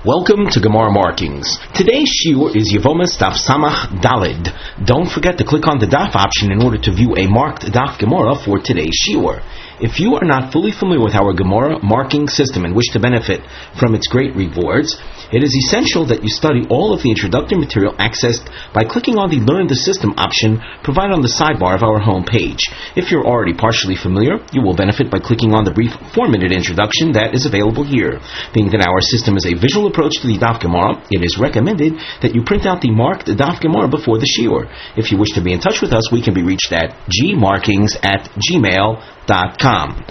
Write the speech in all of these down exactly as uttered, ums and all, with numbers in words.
Welcome to Gemara Markings. Today's shiur is Yevomas Daf Samach Dalid. Don't forget to click on the Daf option in order to view a marked Daf Gemara for today's shiur. If you are not fully familiar with our Gemara marking system and wish to benefit from its great rewards, it is essential that you study all of the introductory material accessed by clicking on the Learn the System option provided on the sidebar of our home page. If you're already partially familiar, you will benefit by clicking on the brief four-minute introduction that is available here. Being that our system is a visual approach to the Daf Gemara, it is recommended that you print out the marked Daf Gemara before the shiur. If you wish to be in touch with us, we can be reached at gmarkings at gmail dot com.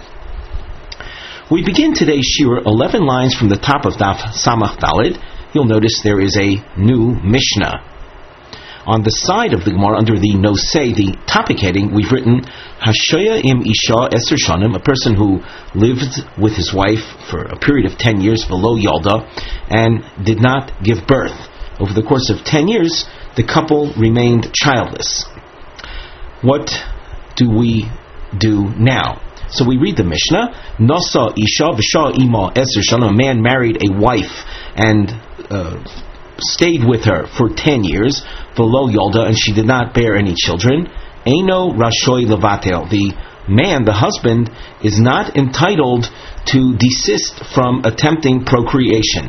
We begin today's shiur eleven lines from the top of Daf Samach Dalid. You'll notice there is a new Mishnah. On the side of the Gemara, under the Nosei, the topic heading, we've written Hashoya im Isha Eser Shanim, a person who lived with his wife for a period of ten years below Yalda and did not give birth. Over the course of ten years, the couple remained childless. What do we do now? So we read the Mishnah, Nasa Isha V'Sha Ima Eser Shanim, a man married a wife and uh, stayed with her for ten years below Yalda, and she did not bear any children. Eino Rashoy Levatel, the man, the husband, is not entitled to desist from attempting procreation.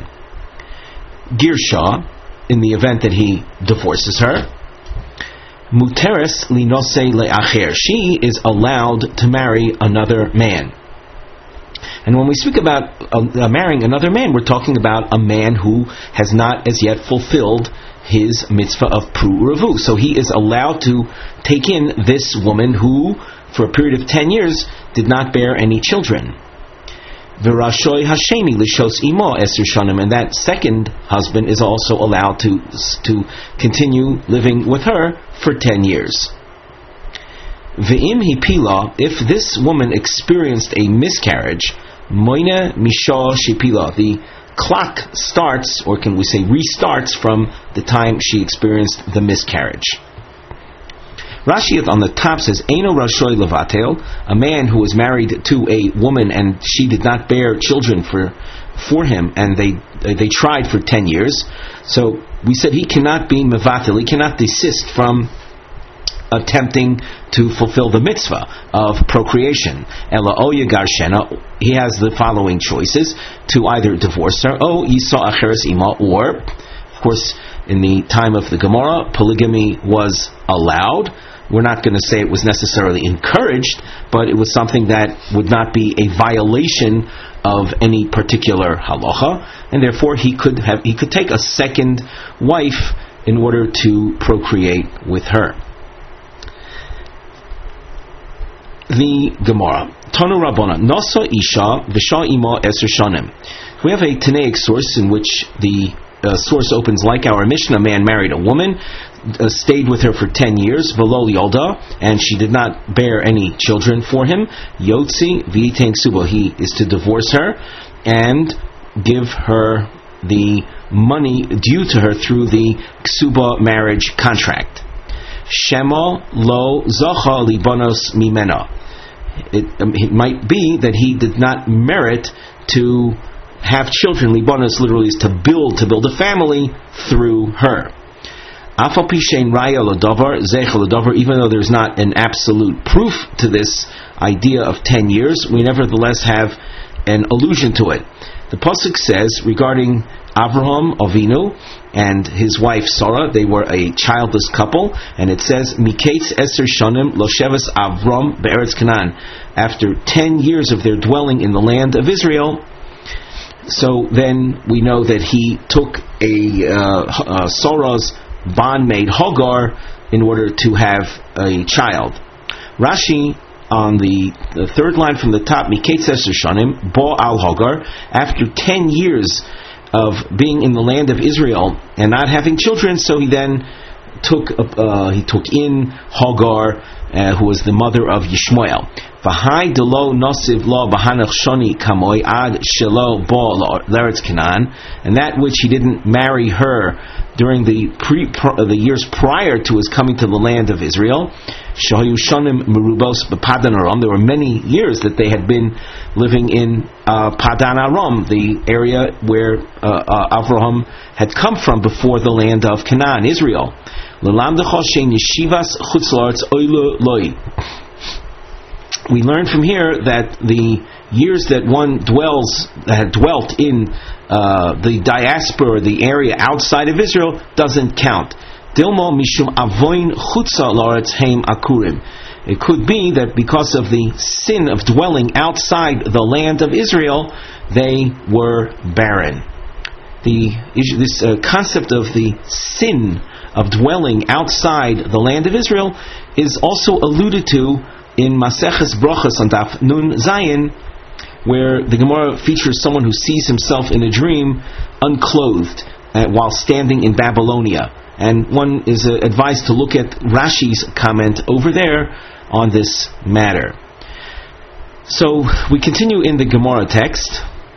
Girsha, in the event that he divorces her, Muteres linose le'acher, she is allowed to marry another man. And when we speak about uh, marrying another man, we're talking about a man who has not as yet fulfilled his mitzvah of pru revu. So he is allowed to take in this woman who, for a period of ten years, did not bear any children. V'rashoy hasheni lishos imo eser shanim, and that second husband is also allowed to to continue living with her for ten years. V'im hipila, if this woman experienced a miscarriage, moine misha shipila, the clock starts, or can we say restarts, from the time she experienced the miscarriage. Rashi on the top says, Eino Rashoy Levatel, a man who was married to a woman and she did not bear children for for him, and they they tried for ten years. So we said he cannot be Mevatel, he cannot desist from attempting to fulfill the mitzvah of procreation. Ela o Yegarshena, he has the following choices: to either divorce her, o Yisa Acheres Ima, or, of course, in the time of the Gemara, polygamy was allowed. We're not going to say it was necessarily encouraged, but it was something that would not be a violation of any particular halacha, and therefore he could have he could take a second wife in order to procreate with her. The Gemara, Tanu Rabbana, Nasa Isha V'Sha Ima Eser Shanim. We have a Tanaic source in which the uh, source opens like our Mishnah: man married a woman, uh, stayed with her for ten years, V'lo Yalda, and she did not bear any children for him. Yotzi V'Yitein Ksuba, he is to divorce her and give her the money due to her through the Ksuba marriage contract. Shema Lo Zacha Libanos Mimena. It, um, it might be that he did not merit to have children. Libanos literally is to build, to build a family through her. Afal Pishein Raya Lodavar Zecha Lodavar, even though there's not an absolute proof to this idea of ten years, we nevertheless have an allusion to it. The pasuk says regarding Avraham Avinu and his wife Sarah, they were a childless couple, and it says Miketz Eser Shanim Loshevas Avram Be'eretz Canaan. After ten years of their dwelling in the land of Israel, so then we know that he took a uh, uh, Sarah's bondmaid Hagar in order to have a child. Rashi on the, the third line from the top, Miketz Eser Shanim Bo Al Hagar, after ten years of being in the land of Israel and not having children, so he then took uh, he took in Hagar, uh, who was the mother of Yishmael. V'hai delo nosiv lo b'hanach shoni kamoi ad shelo bo l'eretz Canaan, and that which he didn't marry her during the pre pr- the years prior to his coming to the land of Israel. Shahayu shonim merubos b'Padan Aram. There were many years that they had been living in uh, Padan Aram, the area where uh, uh, Avraham had come from before the land of Canaan, Israel. L'lamdecha shein yeshivas chutz la'aretz oile loi. We learn from here that the years that one dwells, that had dwelt in uh, the diaspora, the area outside of Israel, doesn't count. Dilmo mishum avoin chutza la'aretz heim akurim. It could be that because of the sin of dwelling outside the land of Israel, they were barren. The this uh, concept of the sin of dwelling outside the land of Israel is also alluded to in Maseches Brachos on Daf Nun Zayin, where the Gemara features someone who sees himself in a dream unclothed uh, while standing in Babylonia. And one is uh, advised to look at Rashi's comment over there on this matter. So we continue in the Gemara text.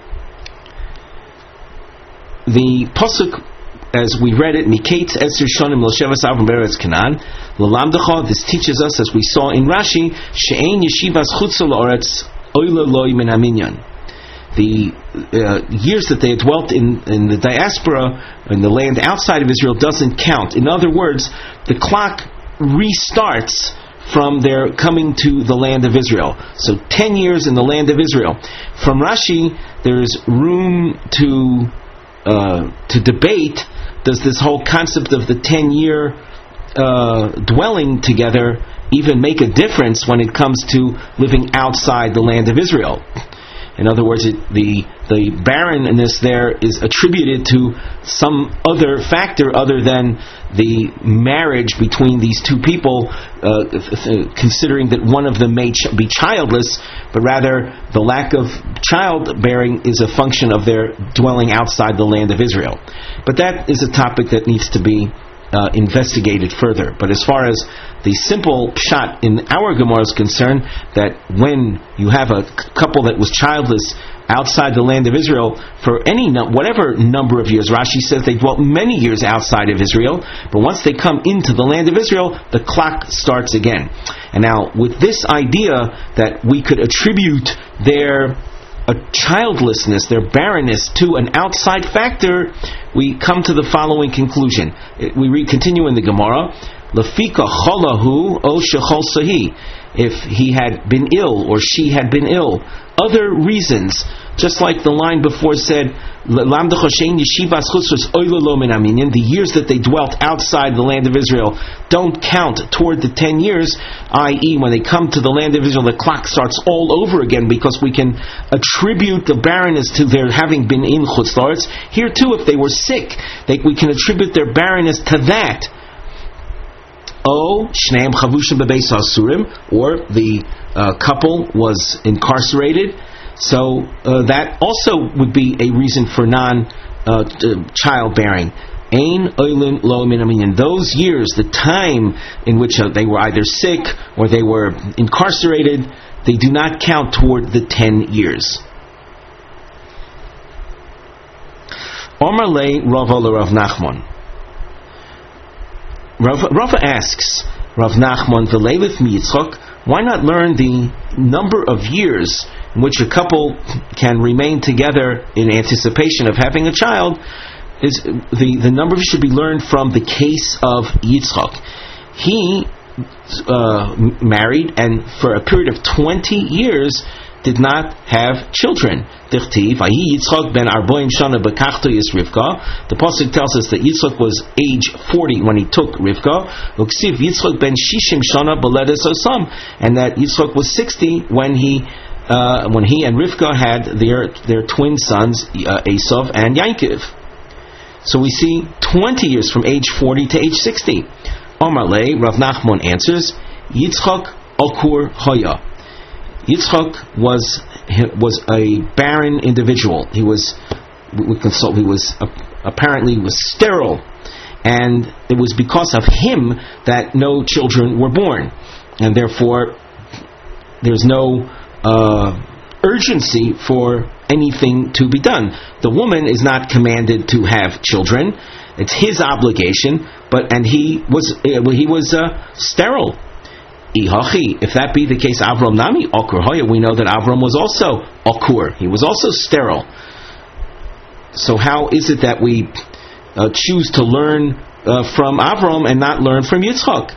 The pasuk, as we read it, Miketz Esr Shonim L'Shevas Avram Beretz Canaan, L'Lamdecha, this teaches us, as we saw in Rashi, She'ein Yeshivas Chutz L'Oretz Oile Loi Min HaMinyan. The uh, years that they had dwelt in, in the diaspora, in the land outside of Israel, doesn't count. In other words, the clock restarts from their coming to the land of Israel. So ten years in the land of Israel. From Rashi, there's room to uh, to debate. Does this whole concept of the ten-year uh, dwelling together even make a difference when it comes to living outside the land of Israel? In other words, it, the the barrenness there is attributed to some other factor other than the marriage between these two people, uh, considering that one of them may ch- be childless, but rather the lack of childbearing is a function of their dwelling outside the land of Israel. But that is a topic that needs to be Uh, investigated further. But as far as the simple pshat in our Gemara is concerned, that when you have a couple that was childless outside the land of Israel for any whatever number of years, Rashi says they dwelt many years outside of Israel, but once they come into the land of Israel, the clock starts again. And now, with this idea that we could attribute their a childlessness, their barrenness, to an outside factor, we come to the following conclusion. We re- continue in the Gemara. Lafika cholahu o shechol sahi. If he had been ill or she had been ill, other reasons, just like the line before said, the years that they dwelt outside the land of Israel don't count toward the ten years, that is, when they come to the land of Israel, the clock starts all over again, because we can attribute the barrenness to their having been in Chutz La'aretz. Here too, if they were sick, they, we can attribute their barrenness to that. O shneim chavushim bebeis hasurim, or the uh, couple was incarcerated. So uh, that also would be a reason for non uh, childbearing. Ein oilin lo min haminyan. Those years, the time in which uh, they were either sick or they were incarcerated, they do not count toward the ten years. Omar le Rava le Rav Nachman. Rav, Rava asks Rav Nachman, v'leilif mi Yitzchak, why not learn the number of years in which a couple can remain together in anticipation of having a child? Is the, the number should be learned from the case of Yitzchak. He uh, married, and for a period of twenty years did not have children. The pasuk tells us that Yitzchak was age forty when he took Rivka, and that Yitzchak was sixty when he uh, when he and Rivka had their their twin sons uh, Esav and Yaakov. So we see twenty years from age forty to age sixty. Omar le, Rav Nachman answers, Yitzchak okur hoya. Yitzchak was was a barren individual. He was we consult. He was uh, apparently was sterile, and it was because of him that no children were born, and therefore there's no uh, urgency for anything to be done. The woman is not commanded to have children. It's his obligation, but and he was uh, he was uh, sterile. If that be the case, Avram Nami Okur Hoya, we know that Avram was also Okur. He was also sterile. So how is it that we uh, choose to learn uh, from Avram and not learn from Yitzchak?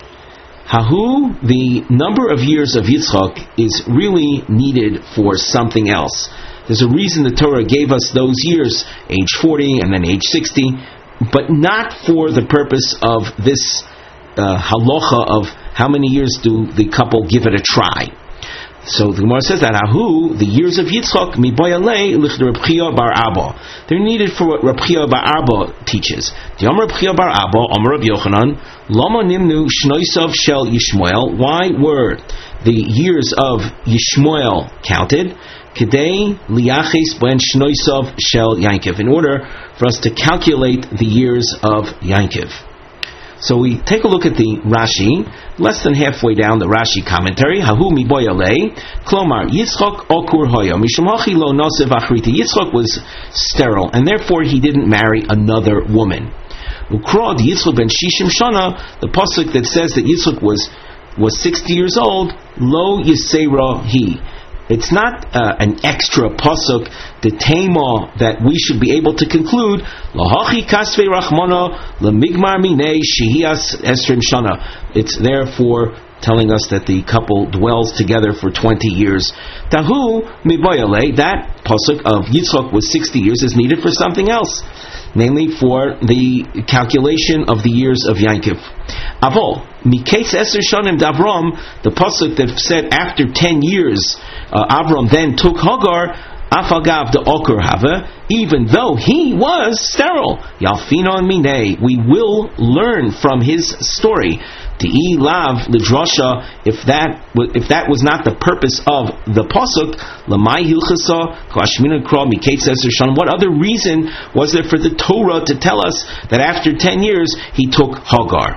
Hahu, the number of years of Yitzchak is really needed for something else. There's a reason the Torah gave us those years, age forty and then age sixty, but not for the purpose of this uh, halacha of how many years do the couple give it a try. So the Gemara says that Ahu, the years of Yitzchak, miboyalei lichd Reb Chia bar Abba. They're needed for what Reb Chia bar Abba teaches. The Amar Reb Chia bar Abba, Amar Reb Yochanan, Lama nimnu shnoisav shel Yishmael. Why were the years of Yishmael counted? Kedei liachis ben shnoisav shel Yankiv. In order for us to calculate the years of Yankiv. So we take a look at the Rashi, less than halfway down the Rashi commentary. Hahu miboyalei, klomar Yitzchak okur hoya mishum hachi lo nosev achrita. Yitzchak was sterile, and therefore he didn't marry another woman. Ukrod Yitzchak ben shishim shana, the pasuk that says that Yitzchak was was sixty years old. Lo yisera he. It's not uh, an extra pasuk, the tema that we should be able to conclude. Lahachi kasvei rachmana lemigmar minei shehias esrim shana. It's therefore telling us that the couple dwells together for twenty years. Tahu miboyale, that pasuk of Yitzchak was sixty years, is needed for something else, namely for the calculation of the years of Yankiv. Avol miketz eser shanim d'Avram, the pasuk that said after ten years uh, Avram then took Hagar, afagav de okur hava, even though he was sterile. Yalfinon minei, we will learn from his story. Ti'i lav lidrasha, if that if that was not the purpose of the pasuk, lamai hilchasa kashmina kra miketz eser shanim. What other reason was there for the Torah to tell us that after ten years he took Hagar?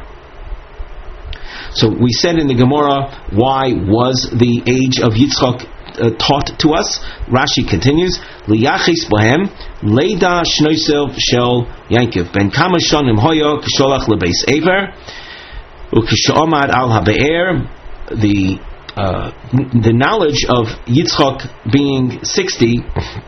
So we said in the Gemara, why was the age of Yitzchak uh, taught to us? Rashi continues, Liyachis bohem leida shnoisev shel Yankiv ben kama shanim hoya kisholach lebeis ever ukishamad al habe'er. The uh, the knowledge of Yitzchak being sixty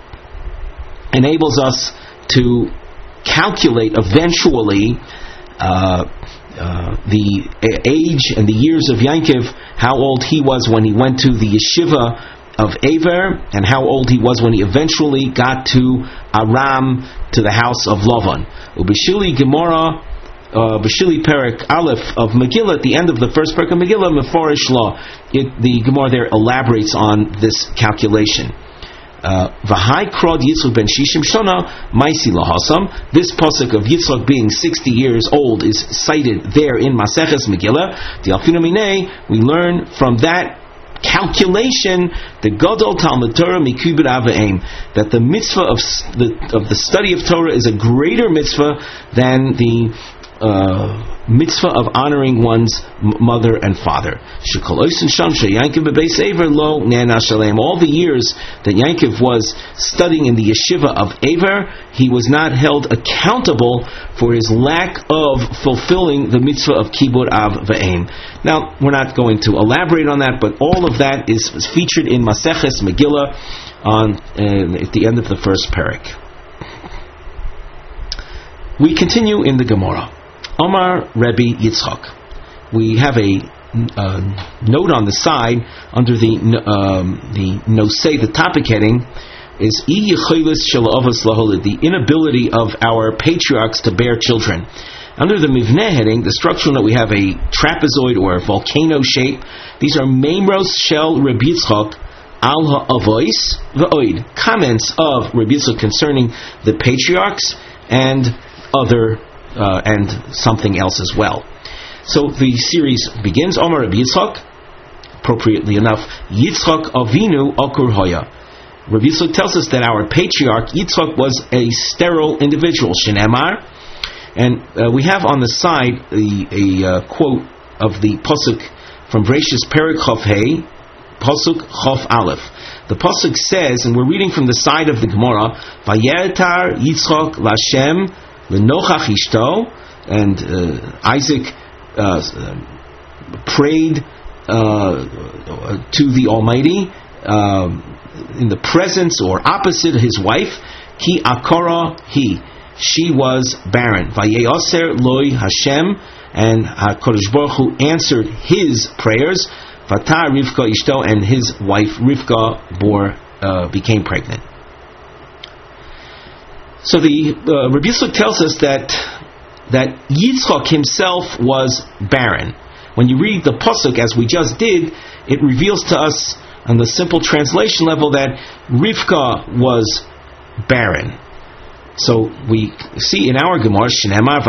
enables us to calculate eventually uh, Uh, the age and the years of Yankiv, how old he was when he went to the yeshiva of Aver, and how old he was when he eventually got to Aram, to the house of Lavan. Ubishili Gemara, Bishili Perek Aleph of Megillah, at the end of the first perek of Megillah, Meforish Law, the Gemara there elaborates on this calculation. V'hai krod Yitzchak ben shishim shana maisi lahasam. This pasuk of Yitzchak being sixty years old is cited there in Maseches Megillah. The Alfina Minei, we learn from that calculation the Gadol Talmud Torah mikubed avaim, that the mitzvah of the of the study of Torah is a greater mitzvah than the Uh, mitzvah of honoring one's mother and father. All the years that Yankiv was studying in the yeshiva of Aver, he was not held accountable for his lack of fulfilling the mitzvah of Kibud Av V'Eim. Now, we're not going to elaborate on that, but all of that is featured in Maseches Megillah on uh, at the end of the first perek. We continue in the Gemara. Omar Rebbe Yitzchak. We have a uh, note on the side under the um, the nosei, the topic heading is the inability of our patriarchs to bear children. Under the mivneh heading, the structural note, we have a trapezoid or volcano shape. These are Meimros Shel Rebbe Yitzchak al ha'avois v'oid, comments of Rebbe Yitzchak concerning the patriarchs and other Uh, and something else as well. So the series begins. Omar Rabbi Yitzchak, appropriately enough, Yitzchak Avinu Okur Hoya. Rabbi Yitzchak tells us that our patriarch Yitzchak was a sterile individual. Shenemar, and uh, we have on the side a, a uh, quote of the pasuk from Bereshis Perek Chav Hey, Pasuk Chof Aleph. The Pasuk says, and we're reading from the side of the Gemara, Vayetar Yitzchok Lashem Lenochach Ishto, and uh, Isaac uh, prayed uh, to the Almighty uh, in the presence or opposite his wife, Ki Akora Hi, she was barren. Vayeoser Loi Hashem, and HaKadosh Baruch Hu answered his prayers. Vatar Rivka Ishto, and his wife Rivka bore, uh, became pregnant. So the uh, Rabbi Yisrael tells us that that Yitzchak himself was barren. When you read the pasuk as we just did, it reveals to us on the simple translation level that Rivka was barren. So we see in our Gemara, Shneimar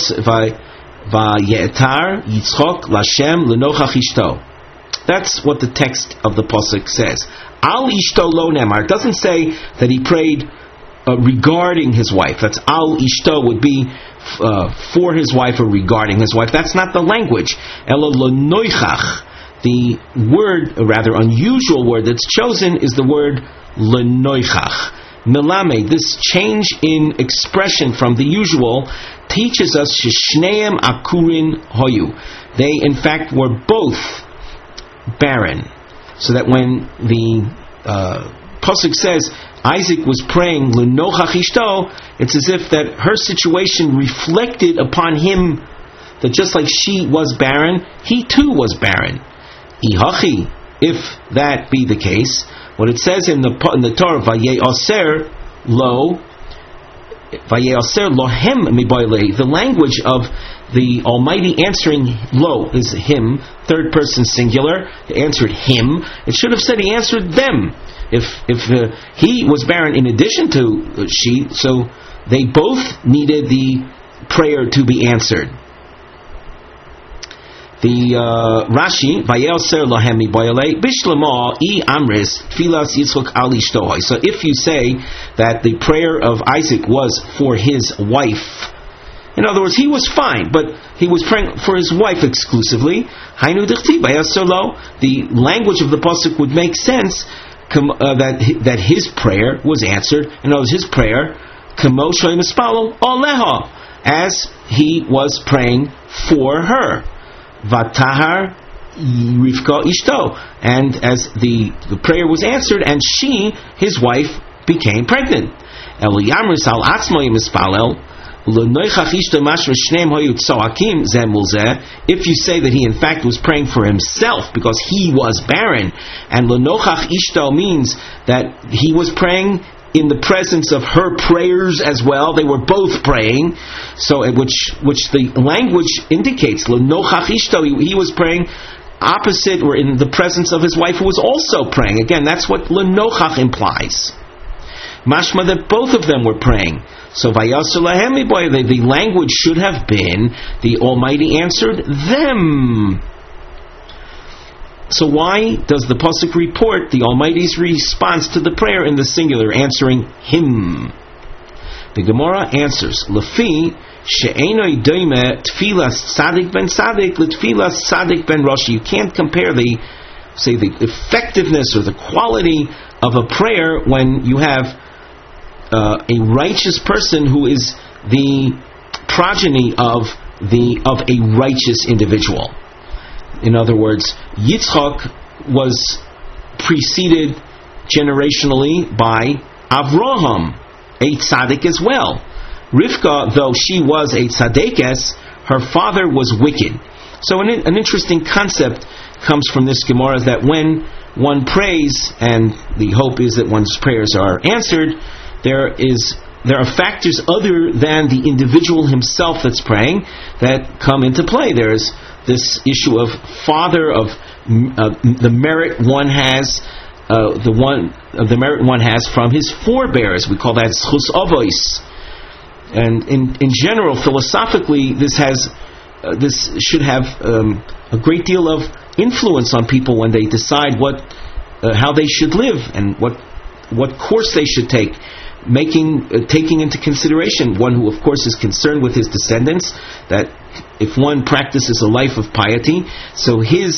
Vayetar Yitzchak Lashem Lenochach Ishto. That's what the text of the pasuk says. Al Ishto Lo Nemar. It doesn't say that he prayed uh, regarding his wife. That's Al Ishto would be uh, for his wife or regarding his wife. That's not the language. Elo Lo Noichach. The word, a rather unusual word that's chosen, is the word Lenoichach. Milame, this change in expression from the usual teaches us Shishneim Akurin Hoyu. They in fact were both barren. So that when the uh, pasuk says Isaac was praying Lenochach Ishto, it's as if that her situation reflected upon him that just like she was barren, he too was barren. Ihachi, if that be the case, what it says in the in the Torah, Vayeoser lo, Vayeoser lohem miboyle, the language of the Almighty answering lo is him, third person singular. It answered him. It should have said he answered them. If if uh, he was barren in addition to uh, she, so they both needed the prayer to be answered. The uh, Rashi, Vayeoser lohem miboyle bishlema I amris tfilas Yitzchak al ishtohai. So if you say that the prayer of Isaac was for his wife, in other words, he was fine, but he was praying for his wife exclusively. Hainu dichti Vayeoser lo. The language of the pasuk would make sense uh, that that his prayer was answered. In other words, his prayer, kamo shoy mispalo oleha, as he was praying for her. Vatahar Rivka Ishto, and as the, the prayer was answered, and she, his wife, became pregnant. Eliyamris al atzmoy mispalel lenoichach ishto mashma shneim hoyu tzoakim zemulzeh. If you say that he in fact was praying for himself because he was barren, and lenochach ishto means that he was praying in the presence of her prayers as well. They were both praying, so which which the language indicates. Lenochach ishto, he, he was praying opposite or in the presence of his wife who was also praying. Again, that's what lenochach implies. Mashma, that both of them were praying. So vayaser lahem miboy, the, the language should have been the Almighty answered them. So why does the pasuk report the Almighty's response to the prayer in the singular, answering him? The Gemara answers, Lefi she'enoi doime tfilas tzadik ben tzadik letfilas tzadik ben rashi. You can't compare the, say, the effectiveness or the quality of a prayer when you have uh, a righteous person who is the progeny of the of a righteous individual. In other words, Yitzchak was preceded generationally by Avraham, a tzaddik as well. Rivka, though she was a tzaddikes, her father was wicked. So an, an interesting concept comes from this Gemara, that when one prays, and the hope is that one's prayers are answered, there is there are factors other than the individual himself that's praying that come into play. There is this issue of father, of uh, the merit one has, uh, the one of the merit one has from his forebears. We call that schus avos. And in in general, philosophically, this has uh, this should have um, a great deal of influence on people when they decide what uh, how they should live and what what course they should take. Making, uh, taking into consideration one who, of course, is concerned with his descendants, that if one practices a life of piety, so his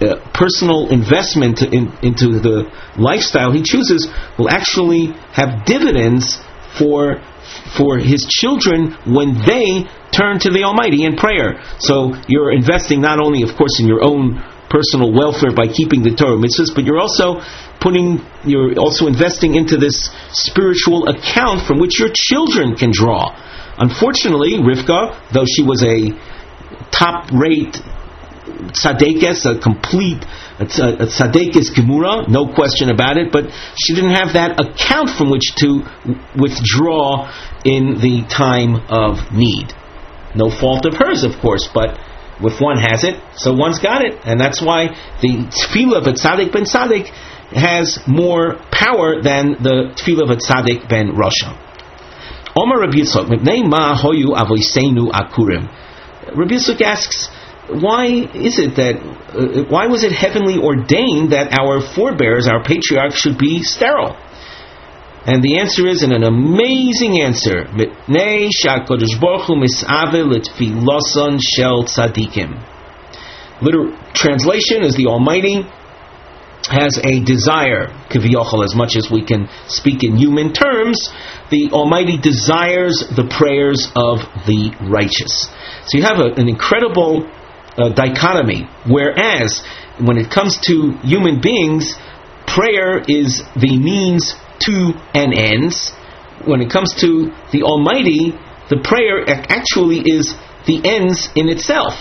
uh, personal investment in, into the lifestyle he chooses will actually have dividends for for his children when they turn to the Almighty in prayer. So you're investing not only, of course, in your own personal welfare by keeping the Torah mitzvahs, but you're also putting, you're also investing into this spiritual account from which your children can draw. Unfortunately, Rivka, though she was a top-rate tzadekes, a complete a, a tzadekes gemura, no question about it, but she didn't have that account from which to withdraw in the time of need. No fault of hers, of course, but if one has it, so one's got it, and that's why the tefillah of a tzaddik ben tzaddik has more power than the tefillah of a tzaddik ben rasha. Omar Rabbi Yitzchak, mipnei ma hoyu avoseinu akurim. Rabbi Yitzchak asks, why is it that, uh, why was it heavenly ordained that our forebears, our patriarchs, should be sterile? And the answer is, and an amazing answer, Mipnei she'HaKadosh Baruch Hu mis'ave l'tfiloson shel tzadikim. Literal translation is the Almighty has a desire, kivyochel, as much as we can speak in human terms, the Almighty desires the prayers of the righteous. So you have a, an incredible uh, dichotomy, whereas when it comes to human beings, prayer is the means to an ends. When it comes to the Almighty, the prayer actually is the ends in itself.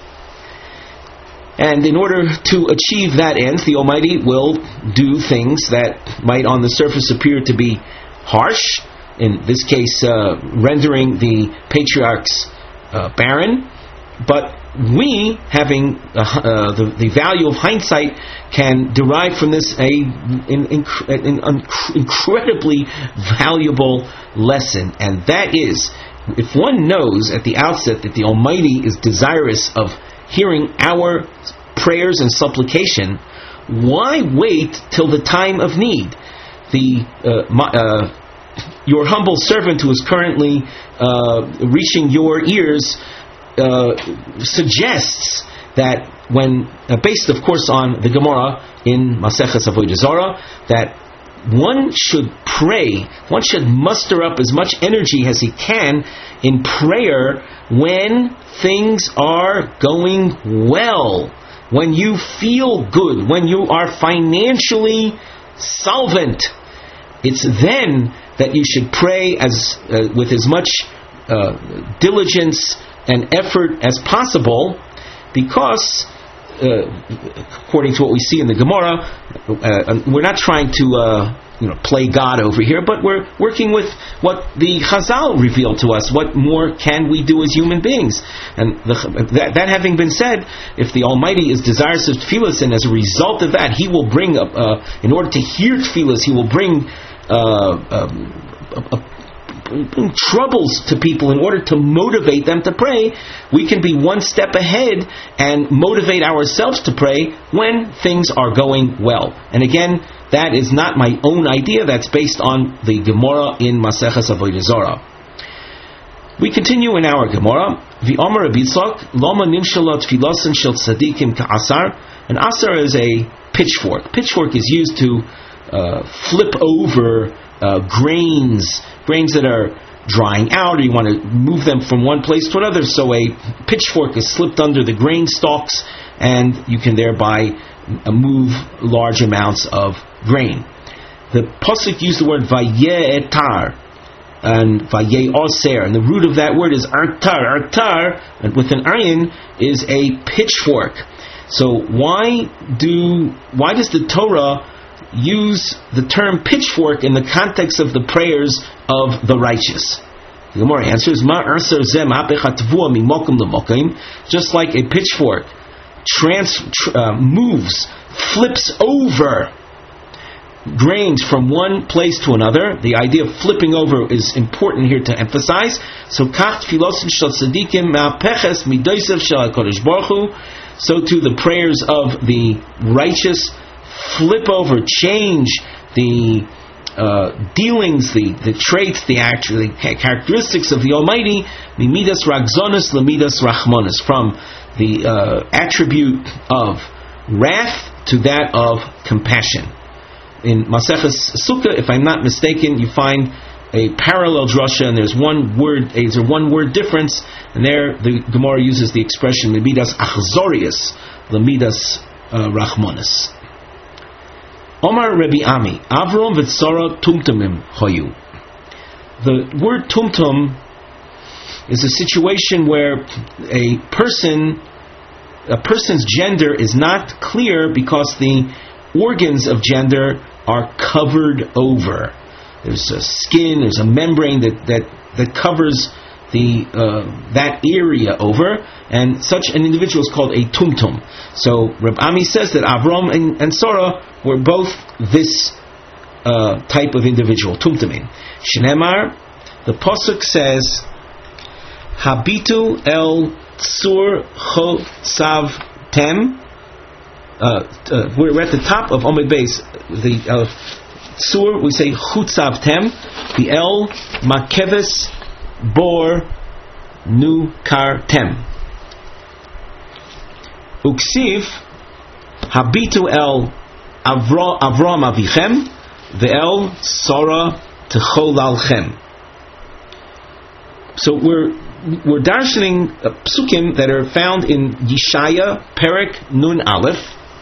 And in order to achieve that end, the Almighty will do things that might on the surface appear to be harsh, in this case uh, rendering the patriarchs uh, barren, but we, having uh, uh, the, the value of hindsight, can derive from this a an, an, an incredibly valuable lesson, and that is, if one knows at the outset that the Almighty is desirous of hearing our prayers and supplication, why wait till the time of need? The uh, my, uh, your humble servant who is currently uh, reaching your ears Uh, suggests that when, uh, based of course on the Gemara in Maseches Avodah Zarah, that one should pray, one should muster up as much energy as he can in prayer when things are going well, when you feel good, when you are financially solvent. It's then that you should pray as uh, with as much uh, diligence and effort as possible, because uh, according to what we see in the Gemara, uh, we're not trying to uh, you know play God over here, but we're working with what the Chazal revealed to us. What more can we do as human beings? And the, that, that having been said, if the Almighty is desirous of tefillas, and as a result of that, He will bring up, uh, in order to hear tefillas, He will bring uh, um, a, a troubles to people in order to motivate them to pray, we can be one step ahead and motivate ourselves to pray when things are going well. And again, that is not my own idea, that's based on the Gemara in Maseches Avodah Zarah. We continue in our Gemara. V'Amar Rabbi Yitzchak, Lama nimshala tfilasan shel tzadikim ka'asar. An asar is a pitchfork. Pitchfork is used to uh, flip over Uh, grains, grains that are drying out, or you want to move them from one place to another. So a pitchfork is slipped under the grain stalks, and you can thereby uh, move large amounts of grain. The pasuk used the word vayeh etar and vayeh oser, and the root of that word is artar. Artar, and with an ayin, is a pitchfork. So why do why does the Torah use the term pitchfork in the context of the prayers of the righteous? The Gemara answers, just like a pitchfork trans, uh, moves, flips over grains from one place to another. The idea of flipping over is important here to emphasize. So so too the prayers of the righteous flip over, change the uh, dealings, the, the traits, the actually characteristics of the Almighty, the midas ragzonis lemidas rachmanis, from the uh, attribute of wrath to that of compassion. In Maseches Sukkah, if I'm not mistaken, you find a parallel drasha, and there's one word, there's a one word difference, and there the Gemara uses the expression Lemidas Achzorius, Lemidas Rachmanis. Omar Rebbe Ami, Avram v'Tzara tumtumim hoyu. The word tumtum is a situation where a person, a person's gender is not clear because the organs of gender are covered over. There's a skin, there's a membrane that, that, that covers the uh, that area over, and such an individual is called a tumtum. So Reb Ami says that Avram and, and Sarah were both this uh, type of individual, tumtumin. Shnemar, the pasuk says, Habitu el tsur cho sav tem. Uh, uh, we're at the top of Omid Beis. The uh, Sur, we say Chutzav Tem, the El Makeves Bor Nu Kar Tem. Uksiv Habitu El Avram Avichem, the El Sora Techolalchem. So we're we're darshaning uh, psukim that are found in Yeshaya Perek Nun Aleph.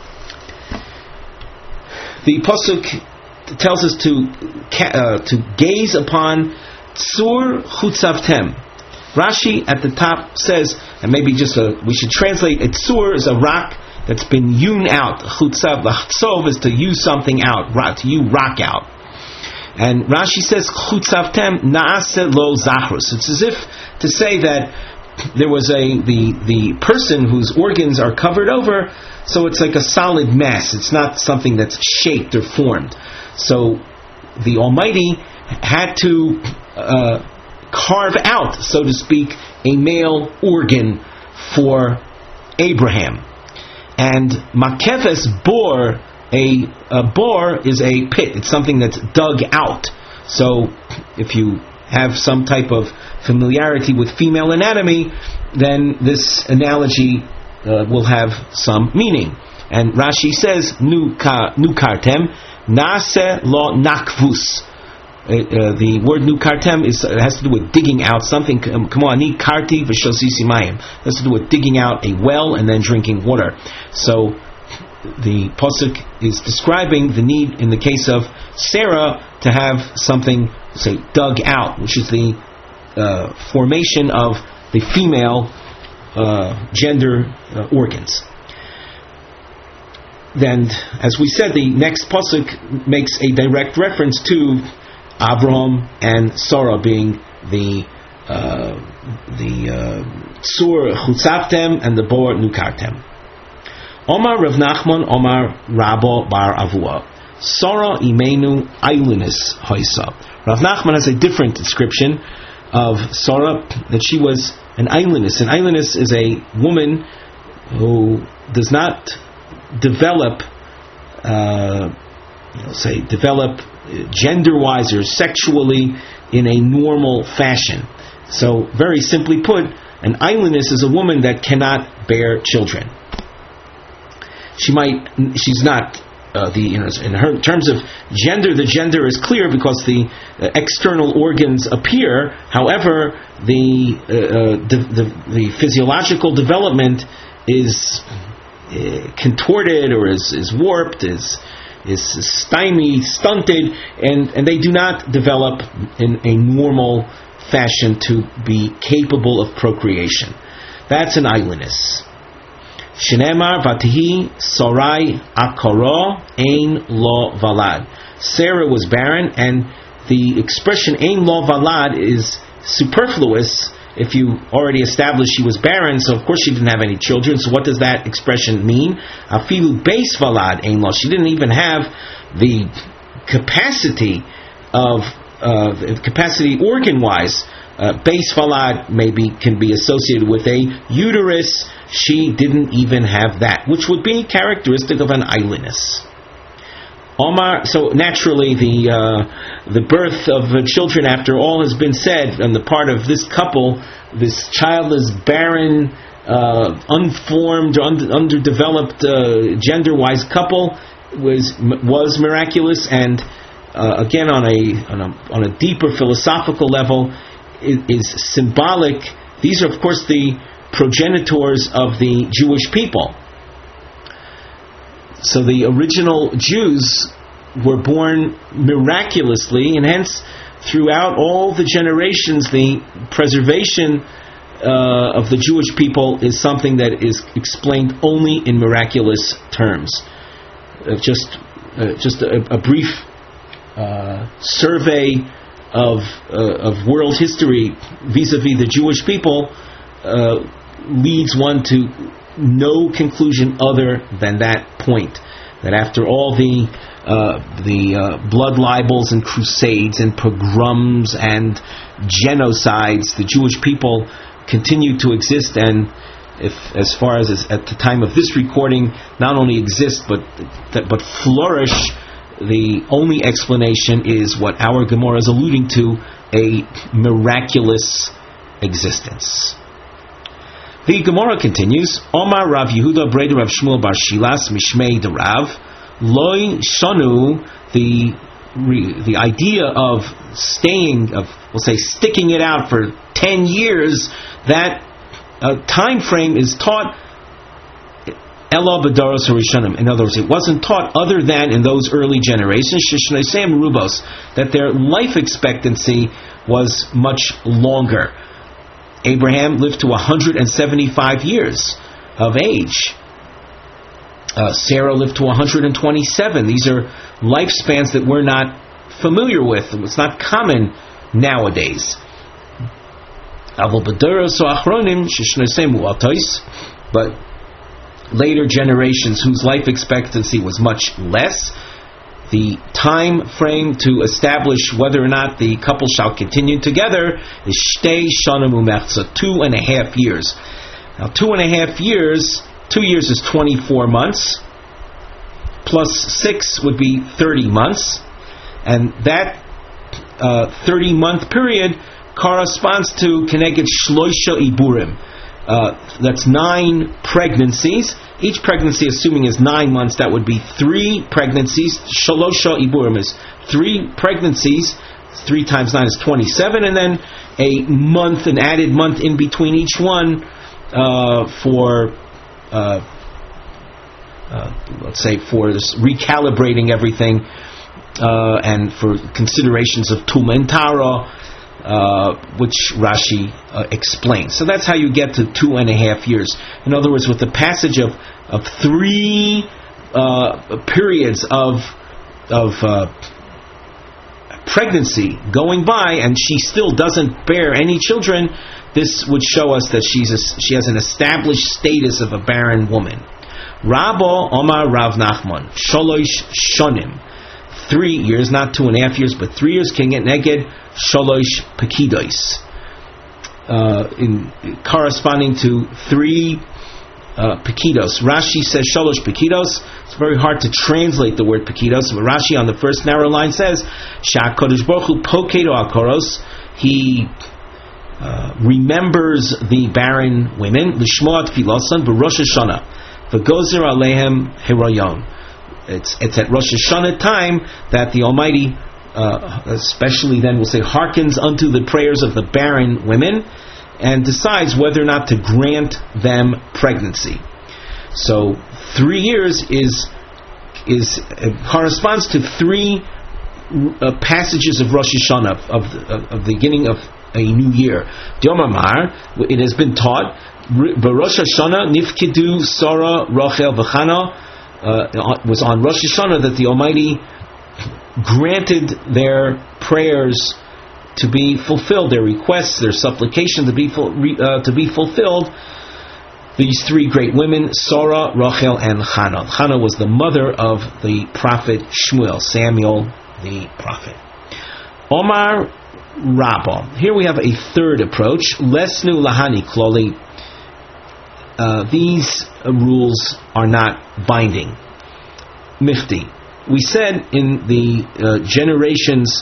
The pasuk tells us to uh, to gaze upon Tsur Chutzavtem. Rashi at the top says, and maybe just a, we should translate it. Tsur is a rock that's been hewn out. Chutzav, the Chatzov is to hew something out, to hew rock out. And Rashi says Chutzavtem Naase Lo Zachrus. It's as if to say that there was a the the person whose organs are covered over, so it's like a solid mass. It's not something that's shaped or formed. So the Almighty had to uh, carve out, so to speak, a male organ for Abraham. And Makeves bor, a, a bor is a pit. It's something that's dug out. So if you have some type of familiarity with female anatomy, then this analogy uh, will have some meaning. And Rashi says, Nu kartem, nase lo nakvus. Uh, uh, the word nu kartem is, uh, has to do with digging out something. Come on, ni karti v'shosisi mayim. It has to do with digging out a well and then drinking water. So the pasuk is describing the need in the case of Sarah to have something, say, dug out, which is the uh, formation of the female uh, gender uh, organs. Then, as we said, the next pasuk makes a direct reference to Avraham and Sarah being the uh, the Tsur Chutzavtem and the Bor Nukartem. Omar Rav Nachman Omar Rabbo Bar Avua Sarah Imenu Eilinus Hoisa. Rav Nachman has a different description of Sarah, that she was an Eilinus. An Eilinus is a woman who does not develop, uh, you know, say, develop gender-wise or sexually in a normal fashion. So, very simply put, an Eilinus is a woman that cannot bear children. She might, she's not, uh, the, you know, in her terms of gender, the gender is clear because the uh, external organs appear. However, the, uh, uh, the, the, the physiological development is uh, contorted or is, is warped, is, is stymied, stunted, and, and they do not develop in a normal fashion to be capable of procreation. That's an Eilinus. Shneimar vatihi Sarai akara ein lo valad. Sarah was barren, and the expression ein lo valad is superfluous if you already established she was barren, so of course she didn't have any children. So what does that expression mean? Afilu beis valad ein lo. She didn't even have the capacity of uh, the capacity organ-wise. Uh, beis valad maybe can be associated with a uterus. She didn't even have that, which would be characteristic of an Eilinus. Omar, so naturally the uh, the birth of uh, children, after all has been said on the part of this couple, this childless, barren uh, unformed or un- underdeveloped uh, gender-wise couple was was miraculous, and uh, again on a, on a on a deeper philosophical level is, is symbolic. These are, of course, the progenitors of the Jewish people. So the original Jews were born miraculously, and hence throughout all the generations the preservation uh, of the Jewish people is something that is explained only in miraculous terms. Uh, just uh, just a, a brief uh, survey of uh, of world history vis-a-vis the Jewish people uh, leads one to no conclusion other than that point, that after all the uh, the uh, blood libels and crusades and pogroms and genocides, the Jewish people continue to exist, and if, as far as at the time of this recording, not only exist but but flourish. The only explanation is what our Gemara is alluding to: a miraculous existence. The Gemara continues: Omar Rav Yehuda Breder Rav Shmuel Bar Shilas Mishmei de Rav Loi Shanu. The the idea of staying, of we'll say sticking it out for ten years, that uh, time frame is taught Ela B'daros Harishanim. In other words, it wasn't taught other than in those early generations, Shishnoisem Rubos, that their life expectancy was much longer. Abraham lived to one hundred seventy-five years of age. Uh, Sarah lived to one hundred twenty-seven. These are lifespans that we're not familiar with. It's not common nowadays. But later generations whose life expectancy was much less, the time frame to establish whether or not the couple shall continue together is shtei shana umechza, two and a half years. Now, two and a half years, two years is twenty-four months, plus six would be thirty months, and that uh, thirty-month period corresponds to keneged shloisha iburim. Uh, that's nine pregnancies. Each pregnancy, assuming is nine months, that would be three pregnancies. Shalosha iburim is three pregnancies. Three times nine is twenty-seven, and then a month, an added month in between each one uh, for, uh, uh, let's say, for this recalibrating everything uh, and for considerations of Tuma and Tara. Uh, which Rashi uh, explains. So that's how you get to two and a half years. In other words, with the passage of of three uh, periods of of uh, pregnancy going by, and she still doesn't bear any children, this would show us that she's a, she has an established status of a barren woman. Rabbo Omar Rav Nachman Sholosh Shonim. Three years, not two and a half years, but three years, King Neged Sholosh Pekidos, uh, in corresponding to three uh, Pekidos. Rashi says Sholosh Pekidos. It's very hard to translate the word Pekidos, but Rashi on the first narrow line says Sha'Kodesh Baruch Hu Pokedo Akoros. He uh, remembers the barren women. Lishmoat Filosan B'Rosh Hashanah V'Gozer Alehem Hirayon. It's it's at Rosh Hashanah time that the Almighty, uh, especially then we'll say, hearkens unto the prayers of the barren women and decides whether or not to grant them pregnancy. So three years is is uh, corresponds to three uh, passages of Rosh Hashanah, of the, of, of the beginning of a new year. Diomamar, it has been taught, B'Rosh Hashanah nifkidu Sarah Rachel v'Chana. Uh, was on Rosh Hashanah that the Almighty granted their prayers to be fulfilled, their requests, their supplication to be ful- uh, to be fulfilled. These three great women, Sarah, Rachel, and Chana. Chana was the mother of the prophet Shmuel, Samuel the prophet. Omar Rabba. Here we have a third approach. Lesnu lahani kloli. Uh, these uh, rules are not binding. Mifti. We said in the uh, generations,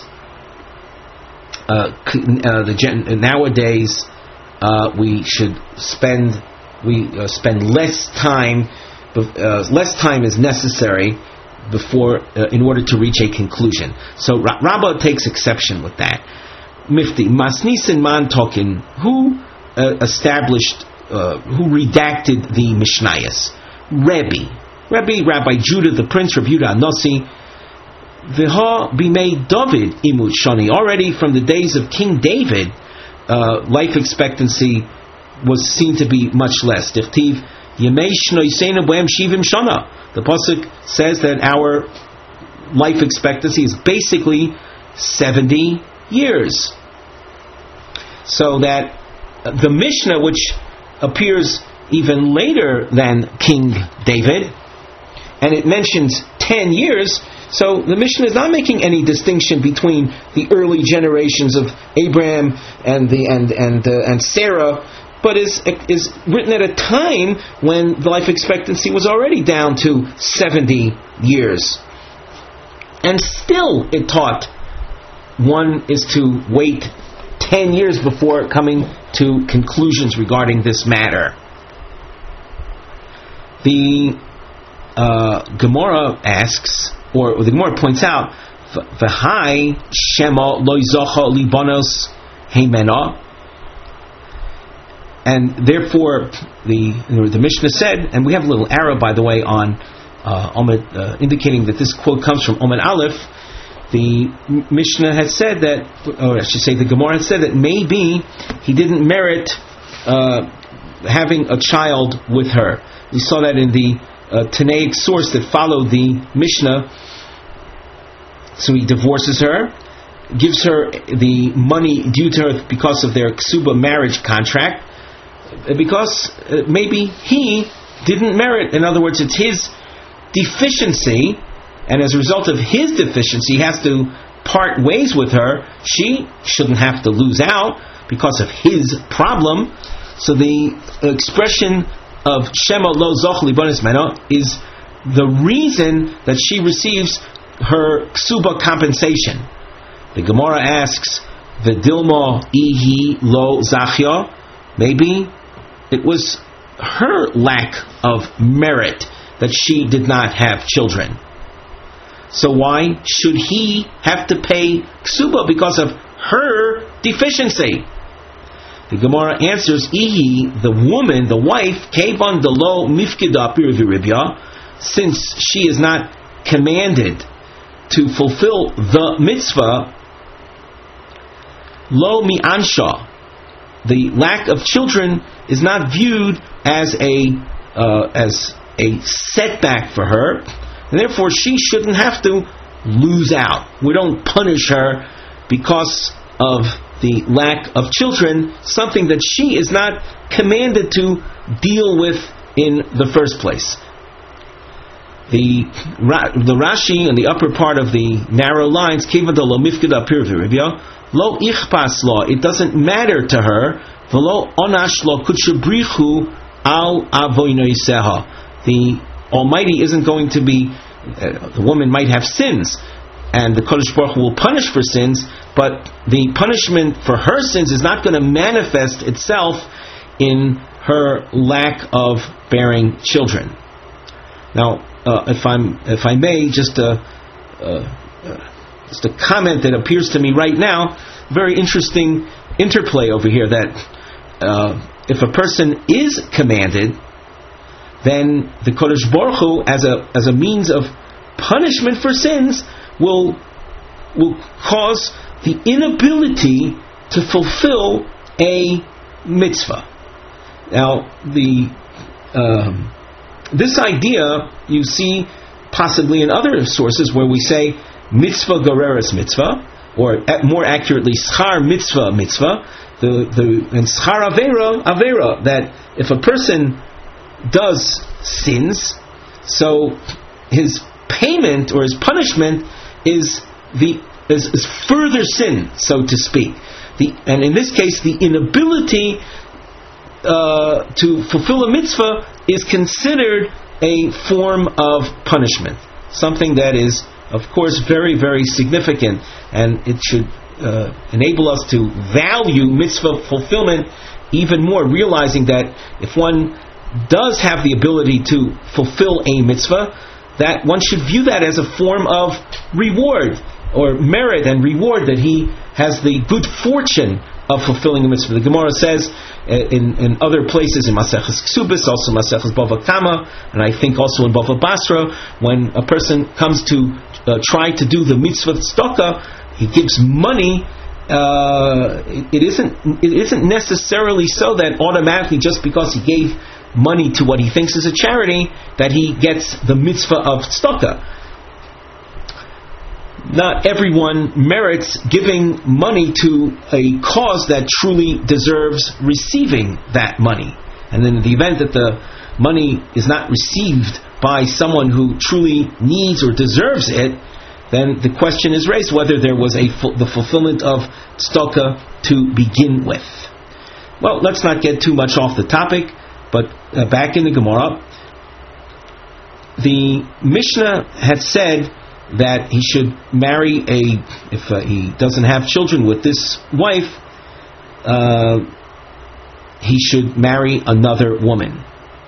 uh, uh, the gen- nowadays, uh, we should spend we uh, spend less time, uh, less time is necessary before, uh, in order to reach a conclusion. So Ra- Rabbah takes exception with that. Mifti, Masnisin Man Tokin, who uh, established, uh, who redacted the Mishnayos? Rebbe. Rebbe, Rabbi Judah the Prince, Rabbi Yehuda Anossi, V'ha b'mei David imut shani. Already from the days of King David, uh, life expectancy was seen to be much less. Dichtiv yemei shnoiseinu bohem shivim shana. The pasuk says that our life expectancy is basically seventy years. So that the Mishnah, which appears even later than King David, and it mentions ten years, so the Mishnah is not making any distinction between the early generations of Abraham and the and and uh, and Sarah, but is is written at a time when the life expectancy was already down to seventy years, and still it taught one is to wait ten years before coming to conclusions regarding this matter. The uh, Gemara asks, or the Gemara points out, "V'hai shema lo yizocha libanos heimena," and therefore the the Mishnah said, and we have a little arrow, by the way, on uh, Omid, uh, indicating that this quote comes from Omid Aleph. The Mishnah had said that, or I should say, the Gemara had said that maybe he didn't merit uh, having a child with her. We saw that in the uh, Tanaic source that followed the Mishnah. So he divorces her, gives her the money due to her because of their ksuba marriage contract, because uh, maybe he didn't merit. In other words, it's his deficiency, and as a result of his deficiency, he has to part ways with her. She shouldn't have to lose out because of his problem. So the expression of Shema lo zoch libanos meno is the reason that she receives her ksuba compensation. The Gemara asks, "V'dilma ihi lo zachya." Maybe it was her lack of merit that she did not have children. So why should he have to pay ksuba because of her deficiency? The Gemara answers, "Ihi, the woman, the wife, kevan delo mifkida pirviribya, since she is not commanded to fulfill the mitzvah, lo mi'ansha, the lack of children is not viewed as a uh, as a setback for her, and therefore she shouldn't have to lose out. We don't punish her because of the lack of children, something that she is not commanded to deal with in the first place." The the Rashi in the upper part of the narrow lines, lo mifkida pirviribya, lo ichpas lo, it doesn't matter to her, v'lo onash lo kutshabrichu al avoinoiseha. The Almighty isn't going to be, uh, the woman might have sins, and the Kodesh Baruch Hu will punish for sins, but the punishment for her sins is not going to manifest itself in her lack of bearing children. Now, uh, if I'm, if I may, just a, uh, uh, just a comment that appears to me right now, very interesting interplay over here. That uh, if a person is commanded, then the Kodesh Baruch Hu, as a as a means of punishment for sins, will will cause the inability to fulfill a mitzvah. Now, the um, this idea you see possibly in other sources where we say mitzvah goreres mitzvah, or more accurately schar mitzvah mitzvah. The the and schar avera avera, that if a person does sins, so his payment or his punishment is the is, is further sin, so to speak. The and in this case, the inability uh, to fulfill a mitzvah is considered a form of punishment, something that is, of course, very, very significant, and it should uh, enable us to value mitzvah fulfillment even more, realizing that if one does have the ability to fulfill a mitzvah, that one should view that as a form of reward or merit and reward, that he has the good fortune of fulfilling a mitzvah. The Gemara says in, in other places, in Maseches Ksubis, also Maseches Bava Kama, and I think also in Bava Basra, when a person comes to uh, try to do the mitzvah tzedakah, he gives money. Uh, it, it isn't it isn't necessarily so that automatically, just because he gave money to what he thinks is a charity, that he gets the mitzvah of tzedakah. Not everyone merits giving money to a cause that truly deserves receiving that money. And in the event that the money is not received by someone who truly needs or deserves it, then the question is raised whether there was a fu- the fulfillment of tzedakah to begin with. Well, let's not get too much off the topic, but uh, back in the Gemara, the Mishnah had said that he should marry a, if uh, he doesn't have children with this wife, uh, he should marry another woman.